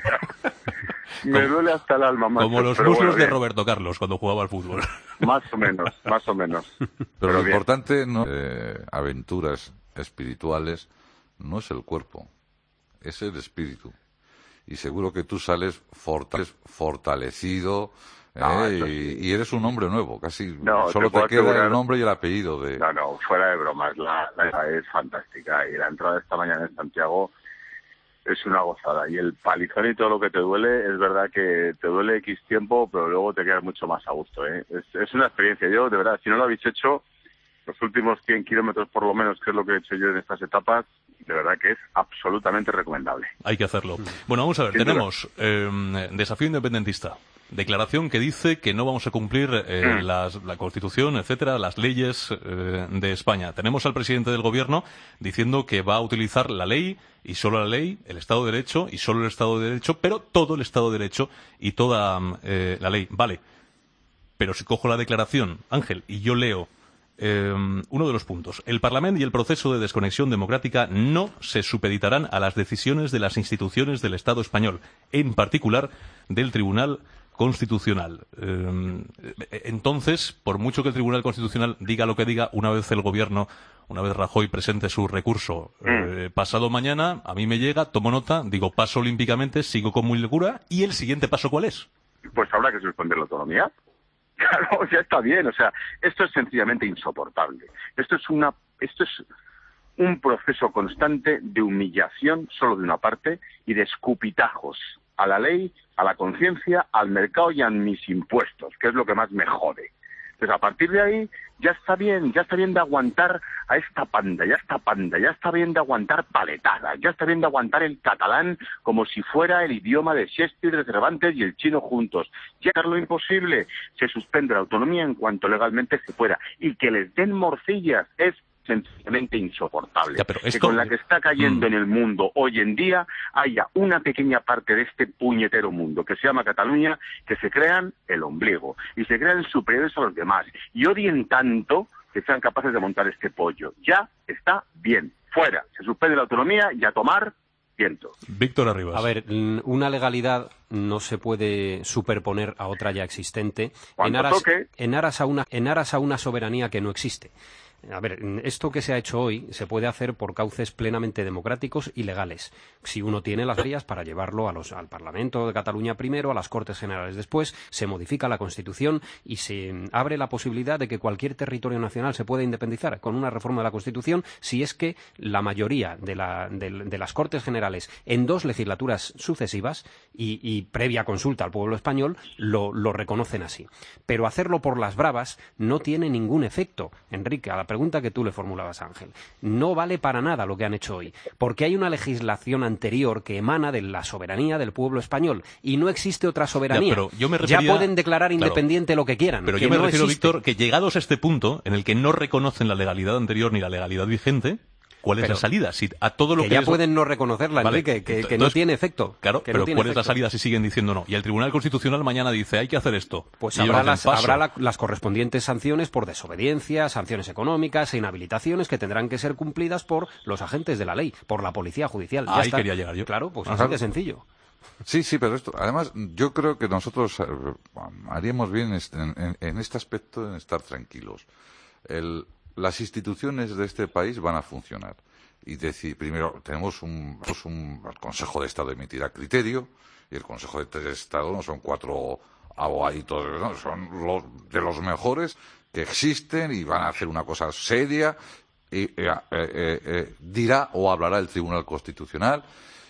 me como, duele hasta el alma. Macho, como los muslos bueno, de Roberto Carlos cuando jugaba al fútbol. Más o menos, más o menos. Pero, pero lo bien. importante, no eh, aventuras espirituales, no es el cuerpo, es el espíritu. Y seguro que tú sales fortalecido, No, eh, sí. y, y eres un hombre nuevo, casi no, solo te, te queda asegurar... el nombre y el apellido de... No, no, fuera de bromas, la, la es fantástica y la entrada esta mañana en Santiago es una gozada y el palizón y todo lo que te duele, es verdad que te duele X tiempo, pero luego te quedas mucho más a gusto, ¿eh? Es, es una experiencia, yo de verdad, si no lo habéis hecho, los últimos cien kilómetros por lo menos, que es lo que he hecho yo en estas etapas, de verdad que es absolutamente recomendable. Hay que hacerlo. Bueno, vamos a ver, tenemos eh, desafío independentista. Declaración que dice que no vamos a cumplir eh, mm. las, la Constitución, etcétera, las leyes eh, de España. Tenemos al presidente del Gobierno diciendo que va a utilizar la ley y solo la ley, el Estado de Derecho y solo el Estado de Derecho, pero todo el Estado de Derecho y toda eh, la ley. Vale, pero si cojo la declaración, Ángel, y yo leo eh, uno de los puntos. El Parlamento y el proceso de desconexión democrática no se supeditarán a las decisiones de las instituciones del Estado español, en particular del Tribunal Constitucional. Eh, entonces, por mucho que el Tribunal Constitucional diga lo que diga, una vez el Gobierno, una vez Rajoy presente su recurso eh, mm. pasado mañana, a mí me llega, tomo nota, digo paso olímpicamente, sigo con mi locura, ¿y el siguiente paso cuál es? Pues habrá que suspender la autonomía. Claro, ya está bien, o sea, esto es sencillamente insoportable. Esto es una, esto es un proceso constante de humillación solo de una parte y de escupitajos a la ley, a la conciencia, al mercado y a mis impuestos, que es lo que más me jode. Entonces, a partir de ahí, ya está bien, ya está bien de aguantar a esta panda, ya está panda, ya está bien de aguantar paletadas, ya está bien de aguantar el catalán como si fuera el idioma de Shakespeare, de Cervantes y el chino juntos. Ya es lo imposible, se suspende la autonomía en cuanto legalmente se pueda. Y que les den morcillas es sencillamente insoportable. Ya, pero esto... Que con la que está cayendo mm. en el mundo hoy en día haya una pequeña parte de este puñetero mundo que se llama Cataluña, que se crean el ombligo y se crean superiores a los demás y odien tanto que sean capaces de montar este pollo. Ya está bien, fuera, se suspende la autonomía y a tomar viento. Víctor Arribas. A ver, una legalidad no se puede superponer a otra ya existente en aras, en aras a una en aras a una soberanía que no existe. A ver, esto que se ha hecho hoy se puede hacer por cauces plenamente democráticos y legales. Si uno tiene las vías para llevarlo a los, al Parlamento de Cataluña primero, a las Cortes Generales después, se modifica la Constitución y se abre la posibilidad de que cualquier territorio nacional se pueda independizar con una reforma de la Constitución si es que la mayoría de, la, de, de las Cortes Generales en dos legislaturas sucesivas y, y previa consulta al pueblo español lo, lo reconocen así. Pero hacerlo por las bravas no tiene ningún efecto, Enrique, a la pregunta que tú le formulabas, Ángel. No vale para nada lo que han hecho hoy, porque hay una legislación anterior que emana de la soberanía del pueblo español y no existe otra soberanía. Ya, pero yo me refería... ya pueden declarar claro, independiente lo que quieran. Pero que yo me no refiero, existe. Víctor, que llegados a este punto en el que no reconocen la legalidad anterior ni la legalidad vigente, ¿cuál es pero, la salida? Si a todo lo que, que ya es... pueden no reconocerla, vale, Enrique, que, que entonces, no tiene efecto. Claro, que pero no tiene ¿cuál efecto. es la salida si siguen diciendo no? Y el Tribunal Constitucional mañana dice hay que hacer esto. Pues y habrá, las, paso. habrá la, las correspondientes sanciones por desobediencia, sanciones económicas e inhabilitaciones que tendrán que ser cumplidas por los agentes de la ley, por la policía judicial. Ya Ahí está. quería llegar yo. Claro, pues Ajá. así de sencillo. Sí, sí, pero esto, además, yo creo que nosotros eh, haríamos bien en, en, en este aspecto en estar tranquilos. El, las instituciones de este país van a funcionar. Y decir, primero, tenemos un, pues un el Consejo de Estado emitirá criterio, y el Consejo de Estado no son cuatro abogaditos, ¿no? Son los, de los mejores que existen y van a hacer una cosa seria, y eh, eh, eh, dirá o hablará el Tribunal Constitucional,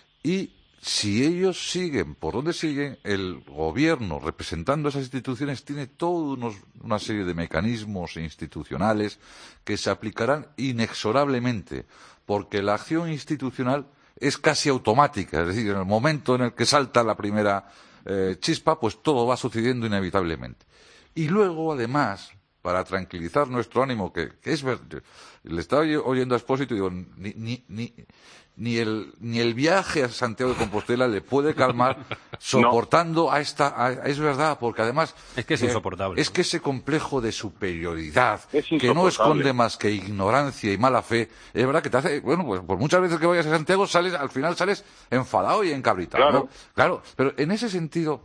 y si ellos siguen por donde siguen, el gobierno representando esas instituciones tiene toda una serie de mecanismos institucionales que se aplicarán inexorablemente, porque la acción institucional es casi automática, es decir, en el momento en el que salta la primera eh, chispa, pues todo va sucediendo inevitablemente. Y luego, además, para tranquilizar nuestro ánimo, que, que es verdad, le estaba oyendo a Expósito y digo, ni, ni, ni, ni, el, ni el viaje a Santiago de Compostela le puede calmar soportando no. a esta... A, es verdad, porque además... Es que es eh, insoportable. Es que ese complejo de superioridad, que no esconde más que ignorancia y mala fe, es verdad que te hace... Bueno, pues por muchas veces que vayas a Santiago, sales al final sales enfadado y encabritado. Claro. ¿no? Claro, pero en ese sentido...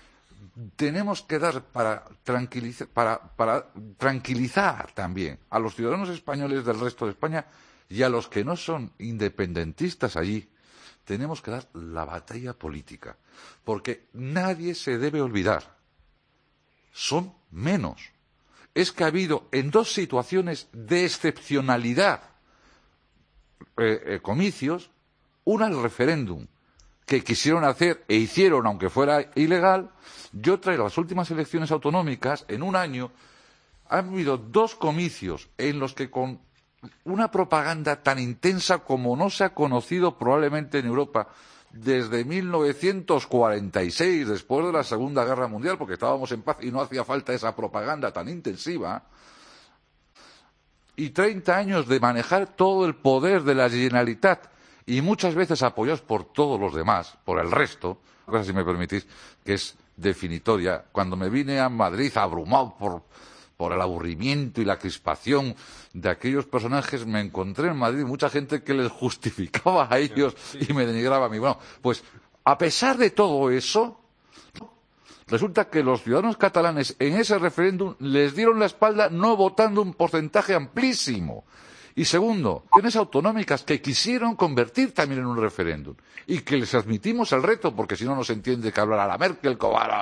tenemos que dar para tranquilizar, para, para tranquilizar también a los ciudadanos españoles del resto de España y a los que no son independentistas allí. Tenemos que dar la batalla política, porque nadie se debe olvidar. Son menos. Es que ha habido en dos situaciones de excepcionalidad eh, eh, comicios, una el referéndum que quisieron hacer e hicieron, aunque fuera ilegal, y otra en las últimas elecciones autonómicas, en un año, ha habido dos comicios en los que con una propaganda tan intensa como no se ha conocido probablemente en Europa desde mil novecientos cuarenta y seis, después de la Segunda Guerra Mundial, porque estábamos en paz y no hacía falta esa propaganda tan intensiva, y treinta años de manejar todo el poder de la Generalitat, y muchas veces apoyados por todos los demás, por el resto, cosa si me permitís, que es definitoria. Cuando me vine a Madrid abrumado por, por el aburrimiento y la crispación de aquellos personajes, me encontré en Madrid mucha gente que les justificaba a ellos y me denigraba a mí. Bueno, pues a pesar de todo eso, resulta que los ciudadanos catalanes en ese referéndum les dieron la espalda no votando un porcentaje amplísimo. Y segundo, elecciones autonómicas que quisieron convertir también en un referéndum y que les admitimos el reto, porque si no no se entiende que hablar a la Merkel,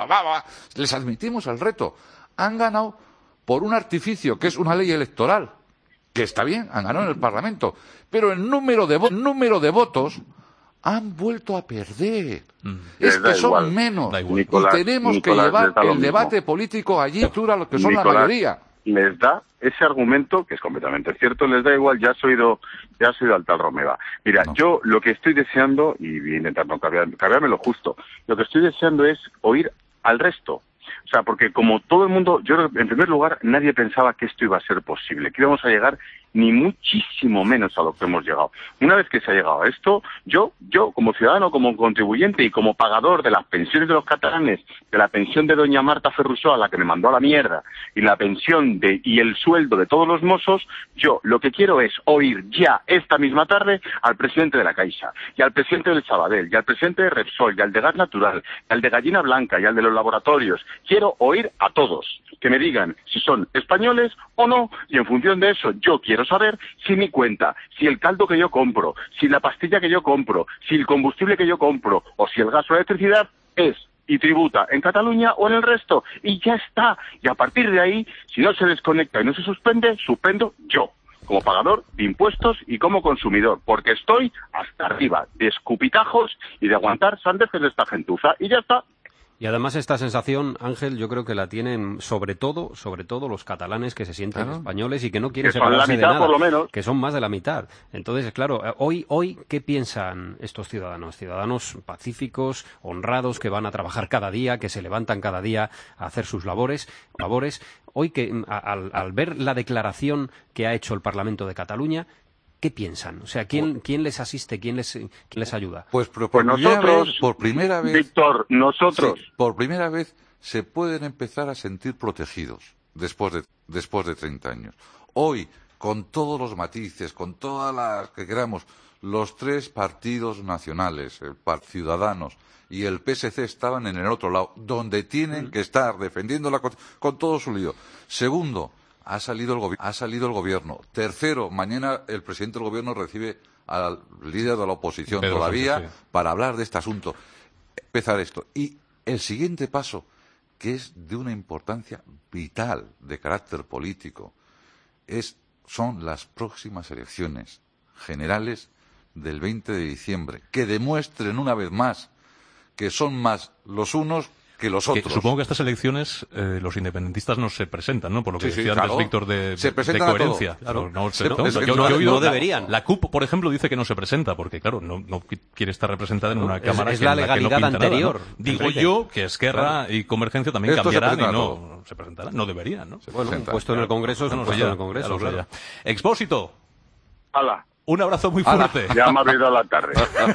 les admitimos el reto. Han ganado por un artificio que es una ley electoral, que está bien, han ganado en el Parlamento, pero el número de, vo número de votos han vuelto a perder. Mm. Es que son igual. menos. Nicolás, y tenemos Nicolás, que llevar el debate mismo. político allí a lo que son Nicolás, la mayoría. Les da ese argumento, que es completamente cierto, les da igual, ya has oído, ya has oído al tal Romeva. Mira, no. yo lo que estoy deseando, y voy a intentar no cambiarme lo justo, lo que estoy deseando es oír al resto. O sea, porque como todo el mundo, yo en primer lugar, nadie pensaba que esto iba a ser posible, que íbamos a llegar ni muchísimo menos a lo que hemos llegado. Una vez que se ha llegado a esto, yo, yo como ciudadano, como contribuyente y como pagador de las pensiones de los catalanes, de la pensión de doña Marta Ferrusoa, la que me mandó a la mierda, y la pensión de y el sueldo de todos los mozos, yo lo que quiero es oír ya esta misma tarde al presidente de la Caixa, y al presidente del Sabadell, y al presidente de Repsol, y al de Gas Natural, y al de Gallina Blanca, y al de los laboratorios. Quiero oír a todos, que me digan si son españoles o no, y en función de eso yo quiero saber si mi cuenta, si el caldo que yo compro, si la pastilla que yo compro, si el combustible que yo compro, o si el gas o la electricidad es y tributa en Cataluña o en el resto, y ya está. Y a partir de ahí, si no se desconecta y no se suspende, suspendo yo, como pagador de impuestos y como consumidor, porque estoy hasta arriba de escupitajos y de aguantar sandeces de esta gentuza, y ya está. Y además esta sensación, Ángel, yo creo que la tienen sobre todo, sobre todo los catalanes que se sienten claro. españoles y que no quieren que son separarse la mitad, de nada, por lo menos. Que son más de la mitad. Entonces, claro, hoy, hoy, ¿qué piensan estos ciudadanos? Ciudadanos pacíficos, honrados, que van a trabajar cada día, que se levantan cada día a hacer sus labores, labores. Hoy, que al, al ver la declaración que ha hecho el Parlamento de Cataluña, ¿qué piensan? O sea, ¿quién, quién les asiste? ¿Quién les, quién les ayuda? Pues, por, pues nosotros, vez, por primera vez... Víctor, nosotros... Sí, por primera vez se pueden empezar a sentir protegidos después de, después de treinta años. Hoy, con todos los matices, con todas las que queramos, los tres partidos nacionales, el Par Ciudadanos y el P S C estaban en el otro lado, donde tienen mm. que estar defendiendo la con todo su lío. Segundo, Ha salido, el ha salido el gobierno. Tercero, mañana el presidente del gobierno recibe al líder de la oposición Pedro todavía Sánchez, sí. para hablar de este asunto. Empezar esto. Y el siguiente paso, que es de una importancia vital de carácter político, es, son las próximas elecciones generales del veinte de diciembre, que demuestren una vez más que son más los unos que los otros. Que, supongo que a estas elecciones eh, los independentistas no se presentan, ¿no? Por lo que sí, decía sí, antes claro. Víctor de, se de coherencia. Claro, no, se, no, no, yo, no, yo he oído, no deberían. La, la C U P, por ejemplo, dice que no se presenta porque, claro, no, no quiere estar representada en una es, cámara es que, la en la legalidad que no pinta anterior. Nada, ¿no? Digo Enrique. yo que Esquerra claro. y Convergencia también Esto cambiarán y no todo. se presentarán. No deberían, ¿no? Se bueno, un puesto en el Congreso es un puesto en el Congreso, claro. Expósito. Hala. Un abrazo muy fuerte. Ala, ya me ha abrido la tarde.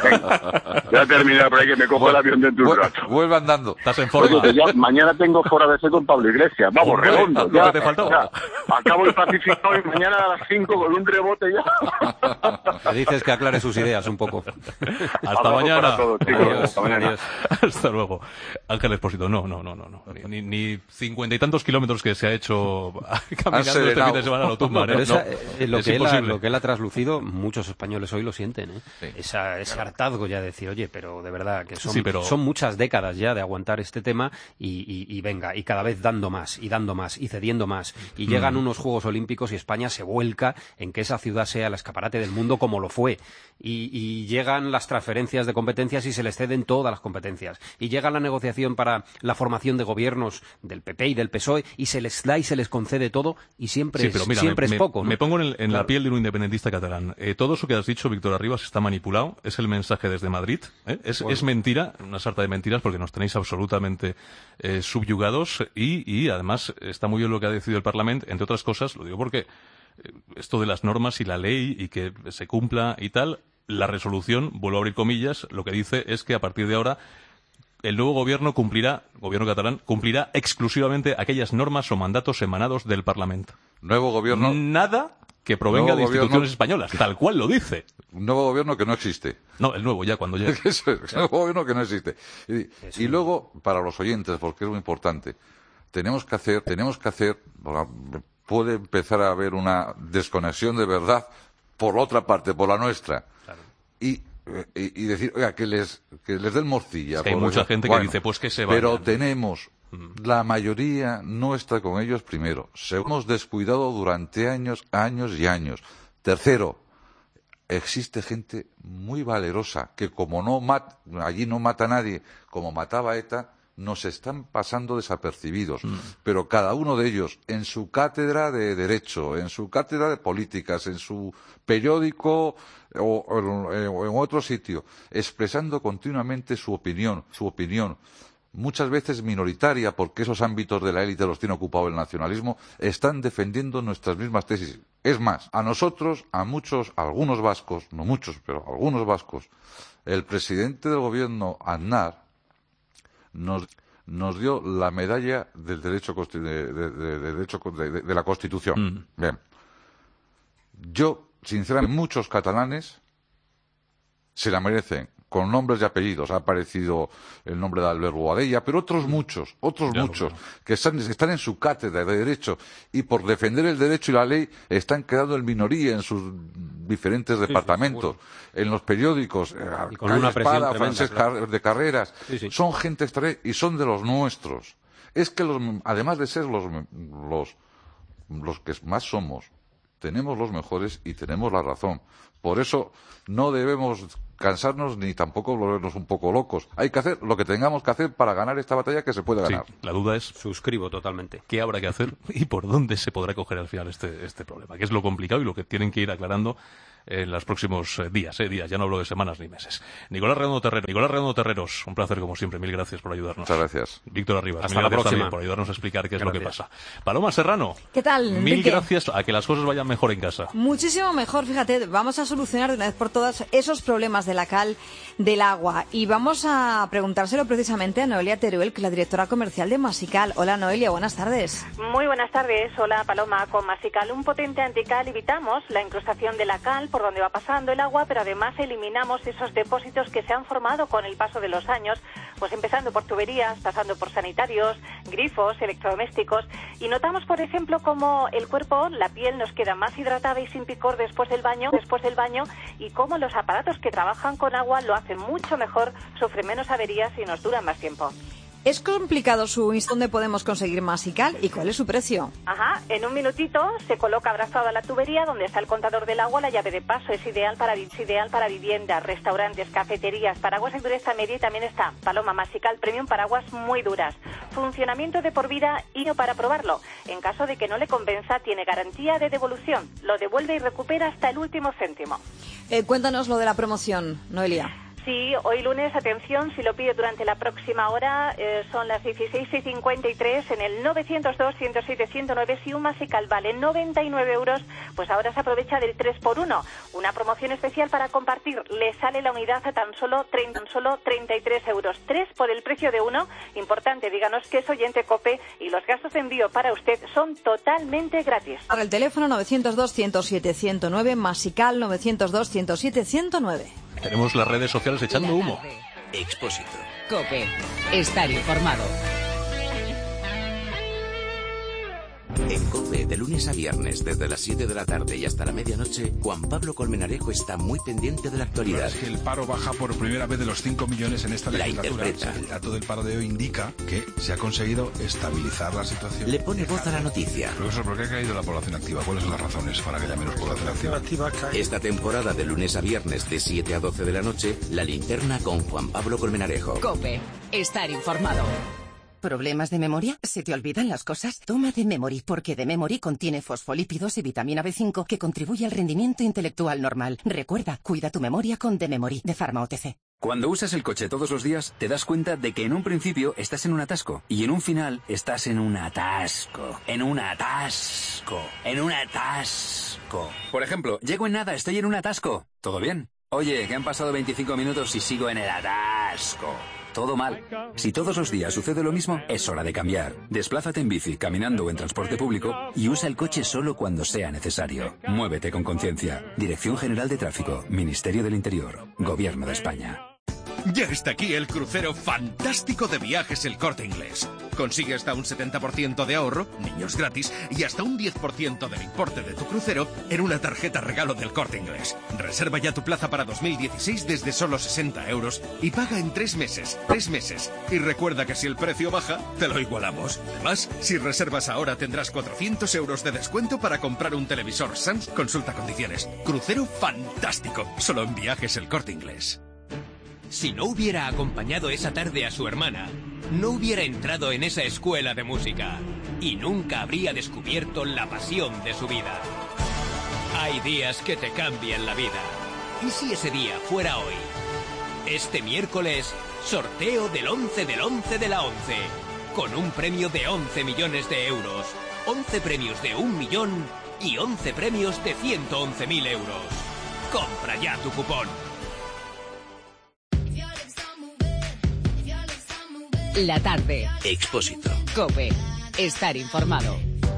Ya terminé por ahí que me cojo el avión dentro de un rato. Vuelve andando. Estás en forma. Oye, ya, mañana tengo fora de ser con Pablo Iglesias. Vamos, Hombre, redondo. Ya, ya, te faltó. Ya, acabo el Pacífico y mañana a las cinco con un rebote ya. Le dices que aclare sus ideas un poco. Hasta Abrazo mañana. para todos, chicos. Adiós. Hasta mañana. Adiós. Hasta luego. Ángel Expósito, no, no, no, no. no. Ni, ni cincuenta y tantos kilómetros que se ha hecho caminando este fin de semana lo tumban. Pero ¿eh? esa, no, eh, lo, es que él ha, imposible. lo que él ha traslucido muy muchos españoles hoy lo sienten, ¿eh? Sí, Esa, ese claro. hartazgo ya de decir, oye, pero de verdad que son, Sí, pero- son muchas décadas ya de aguantar este tema y, y, y venga, y cada vez dando más, y dando más, y cediendo más. Y Mm. llegan unos Juegos Olímpicos y España se vuelca en que esa ciudad sea el escaparate del mundo como lo fue. Y, y llegan las transferencias de competencias y se les ceden todas las competencias. Y llega la negociación para la formación de gobiernos del P P y del P S O E y se les da y se les concede todo y siempre, Sí, es, pero mira, siempre me, es poco, ¿no? me pongo en, el- en la Claro. piel de un independentista catalán. Eh, todo eso que has dicho, Víctor Arribas, está manipulado. Es el mensaje desde Madrid. ¿eh? Es, Bueno. es mentira, una sarta de mentiras, porque nos tenéis absolutamente eh, subyugados. Y, y además está muy bien lo que ha decidido el Parlamento, entre otras cosas, lo digo porque eh, esto de las normas y la ley y que se cumpla y tal, la resolución, vuelvo a abrir comillas, lo que dice es que a partir de ahora el nuevo gobierno cumplirá, gobierno catalán, cumplirá exclusivamente aquellas normas o mandatos emanados del Parlamento. Nuevo gobierno. Nada que provenga Nuevo de instituciones gobierno- españolas, tal cual lo dice. Un nuevo gobierno que no existe. No, el nuevo ya cuando llegue. Eso es, un nuevo gobierno que no existe. Y, y luego, para los oyentes, porque es muy importante, tenemos que hacer, tenemos que hacer, puede empezar a haber una desconexión de verdad por la otra parte, por la nuestra. Y, y, y decir, oiga, que les, que les den morcilla. Es que hay por mucha eso. gente que dice, pues que se Pero vayan. tenemos, la mayoría no está con ellos primero. Se hemos descuidado durante años, años y años. Tercero, existe gente muy valerosa que como no mat, allí no mata a nadie, como mataba ETA, nos están pasando desapercibidos. Pero cada uno de ellos, en su cátedra de Derecho, en su cátedra de Políticas, en su periódico o, o- o en otro sitio, expresando continuamente su opinión, su opinión, muchas veces minoritaria, porque esos ámbitos de la élite los tiene ocupado el nacionalismo, están defendiendo nuestras mismas tesis. Es más, a nosotros, a muchos, a algunos vascos, no muchos, pero algunos vascos, el presidente del gobierno, Aznar, nos, nos dio la medalla del derecho consti- de, de- de- de derecho con- de- de- de la Constitución. Bien. Yo, sinceramente, muchos catalanes se la merecen, con nombres y apellidos. Ha aparecido el nombre de Albert Boadella, pero otros muchos, otros Ya lo muchos, que están, están en su cátedra de derecho y por defender el derecho y la ley están quedando en minoría en sus diferentes sí, departamentos, en los periódicos, eh, Y con Calle una presión Espada, tremenda, Francesc claro. Car- de Carreras, Sí, sí. son gente extraordinaria y son de los nuestros. Es que los, además de ser los, los, los que más somos, tenemos los mejores y tenemos la razón. Por eso no debemos cansarnos ni tampoco volvernos un poco locos. Hay que hacer lo que tengamos que hacer para ganar esta batalla que se puede Sí, ganar. la duda es Suscribo totalmente. qué habrá que hacer y por dónde se podrá coger al final este, este problema, que es lo complicado y lo que tienen que ir aclarando en los próximos eh, días, eh, días, ya no hablo de semanas ni meses. Nicolás Redondo Terreros, Nicolás Redondo Terreros, un placer como siempre, mil gracias por ayudarnos. Muchas gracias. Víctor Arribas, Hasta mil la gracias próxima. también por ayudarnos a explicar qué es lo que Gracias. pasa. Paloma Serrano, ¿Qué tal, mil Enrique? gracias a que las cosas vayan mejor en casa. Muchísimo mejor, fíjate, vamos a solucionar de una vez por todas esos problemas de la cal del agua y vamos a preguntárselo precisamente a Noelia Teruel, que es la directora comercial de Masical. Hola Noelia, buenas tardes. Muy buenas tardes, hola Paloma. Con Masical, un potente antical, evitamos la incrustación de la cal por donde va pasando el agua, pero además eliminamos esos depósitos que se han formado con el paso de los años, pues empezando por tuberías, pasando por sanitarios, grifos, electrodomésticos, y notamos, por ejemplo, cómo el cuerpo, la piel nos queda más hidratada y sin picor después del baño, después del baño, y cómo los aparatos que trabajan con agua lo hacen mucho mejor, sufren menos averías y nos duran más tiempo. ¿Es complicado su inst- dónde podemos conseguir Masical y cuál es su precio? Ajá, en un minutito se coloca abrazado a la tubería donde está el contador del agua, la llave de paso. Es ideal para, es ideal para viviendas, restaurantes, cafeterías, paraguas de dureza media y también está Paloma Masical Premium, paraguas muy duras. Funcionamiento de por vida y no para probarlo. En caso de que no le convenza, tiene garantía de devolución. Lo devuelve y recupera hasta el último céntimo. Eh, cuéntanos lo de la promoción, Noelia. Sí, hoy lunes, atención, si lo pide durante la próxima hora, eh, son las dieciséis y cincuenta y tres en el novecientos dos, ciento siete, ciento nueve. Si un Masical vale noventa y nueve euros, pues ahora se aprovecha del tres por uno. Una promoción especial para compartir. Le sale la unidad a tan solo, treinta, tan solo treinta y tres euros. tres por el precio de uno. Importante, díganos que es oyente COPE y los gastos de envío para usted son totalmente gratis. Para el teléfono novecientos dos, ciento siete, ciento nueve, Masical novecientos dos, ciento siete, ciento nueve. Tenemos las redes sociales echando humo. Expósito. COPE. Estar informado. En COPE, de lunes a viernes, desde las siete de la tarde y hasta la medianoche, Juan Pablo Colmenarejo está muy pendiente de la actualidad. Es que el paro baja por primera vez de los cinco millones en esta La legislatura. interpreta. El dato del paro de hoy indica que se ha conseguido estabilizar la situación. Le pone voz a la noticia. Profesor, ¿por qué ha caído la población activa? ¿Cuáles son las razones para que haya menos población activa? Esta temporada, de lunes a viernes, de siete a doce de la noche, La Linterna con Juan Pablo Colmenarejo. COPE. Estar informado. ¿Problemas de memoria? ¿Se te olvidan las cosas? Toma D-Memory, porque D-Memory contiene fosfolípidos y vitamina B cinco que contribuye al rendimiento intelectual normal. Recuerda, cuida tu memoria con D-Memory, de Pharma O T C. Cuando usas el coche todos los días, te das cuenta de que en un principio estás en un atasco y en un final estás en un atasco, en un atasco, en un atasco. Por ejemplo, llego en nada, estoy en un atasco. ¿Todo bien? Oye, que han pasado veinticinco minutos y sigo en el atasco. Todo mal. Si todos los días sucede lo mismo, es hora de cambiar. Desplázate en bici, caminando o en transporte público y usa el coche solo cuando sea necesario. Muévete con conciencia. Dirección General de Tráfico, Ministerio del Interior, Gobierno de España. Ya está aquí el crucero fantástico de Viajes El Corte Inglés. Consigue hasta un setenta por ciento de ahorro, niños gratis y hasta un diez por ciento del importe de tu crucero en una tarjeta regalo del Corte Inglés. Reserva ya tu plaza para dos mil dieciséis desde solo sesenta euros y paga en tres meses. Tres meses. Y recuerda que si el precio baja, te lo igualamos. Además, si reservas ahora tendrás cuatrocientos euros de descuento para comprar un televisor Samsung. Consulta condiciones. Crucero fantástico. Solo en Viajes El Corte Inglés. Si no hubiera acompañado esa tarde a su hermana, no hubiera entrado en esa escuela de música y nunca habría descubierto la pasión de su vida. Hay días que te cambian la vida. ¿Y si ese día fuera hoy? Este miércoles, sorteo del once del once de la once, con un premio de once millones de euros, once premios de un millón y once premios de ciento once mil euros. Compra ya tu cupón. La tarde. Expósito. COPE. Estar informado.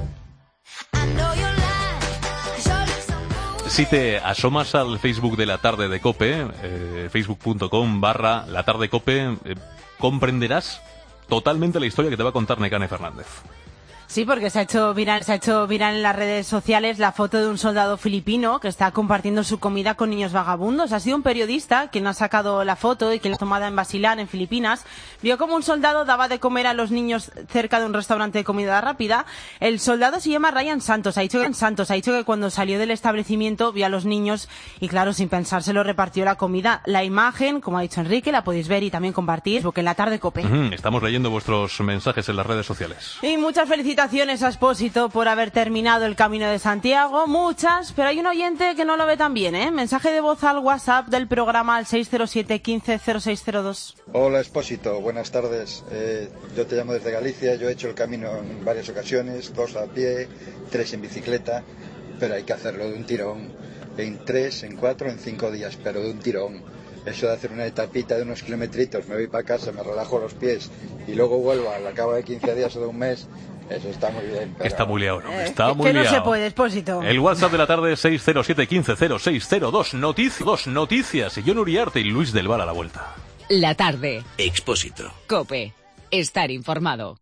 Si te asomas al Facebook de La Tarde de COPE, eh, facebook.com barra La Tarde COPE, eh, comprenderás totalmente la historia que te va a contar Nekane Fernández. Sí, porque se ha hecho viral, se ha hecho viral en las redes sociales la foto de un soldado filipino que está compartiendo su comida con niños vagabundos. Ha sido un periodista quien ha sacado la foto y quien la ha tomado en Basilan, en Filipinas. Vio como un soldado daba de comer a los niños cerca de un restaurante de comida rápida. El soldado se llama Ryan Santos. Ha dicho que, Santos ha dicho que cuando salió del establecimiento vio a los niños y, claro, sin pensárselo, repartió la comida. La imagen, como ha dicho Enrique, la podéis ver y también compartir porque en La Tarde COPE. Uh-huh. Estamos leyendo vuestros mensajes en las redes sociales. Y muchas felicidades. Felicitaciones a Expósito por haber terminado el Camino de Santiago, muchas, pero hay un oyente que no lo ve tan bien, ¿eh? Mensaje de voz al WhatsApp del programa al seis cero siete, quince, cero seis cero dos. Hola Expósito, buenas tardes. Eh, yo te llamo desde Galicia, yo he hecho el camino en varias ocasiones, dos a pie, tres en bicicleta, pero hay que hacerlo de un tirón, en tres, en cuatro, en cinco días, pero de un tirón. Eso de hacer una etapita de unos kilometritos, me voy para casa, me relajo los pies y luego vuelvo al cabo de quince días o de un mes, eso está muy bien. Pero... Está muy liado, ¿no? Eh, Está que, muy que no liado. se puede, Expósito. El WhatsApp de La Tarde seis cero siete, quince, cero seis cero dos. Noticias, dos noticias. Y John Uriarte y Luis del Val a la vuelta. La Tarde. Expósito. COPE. Estar informado.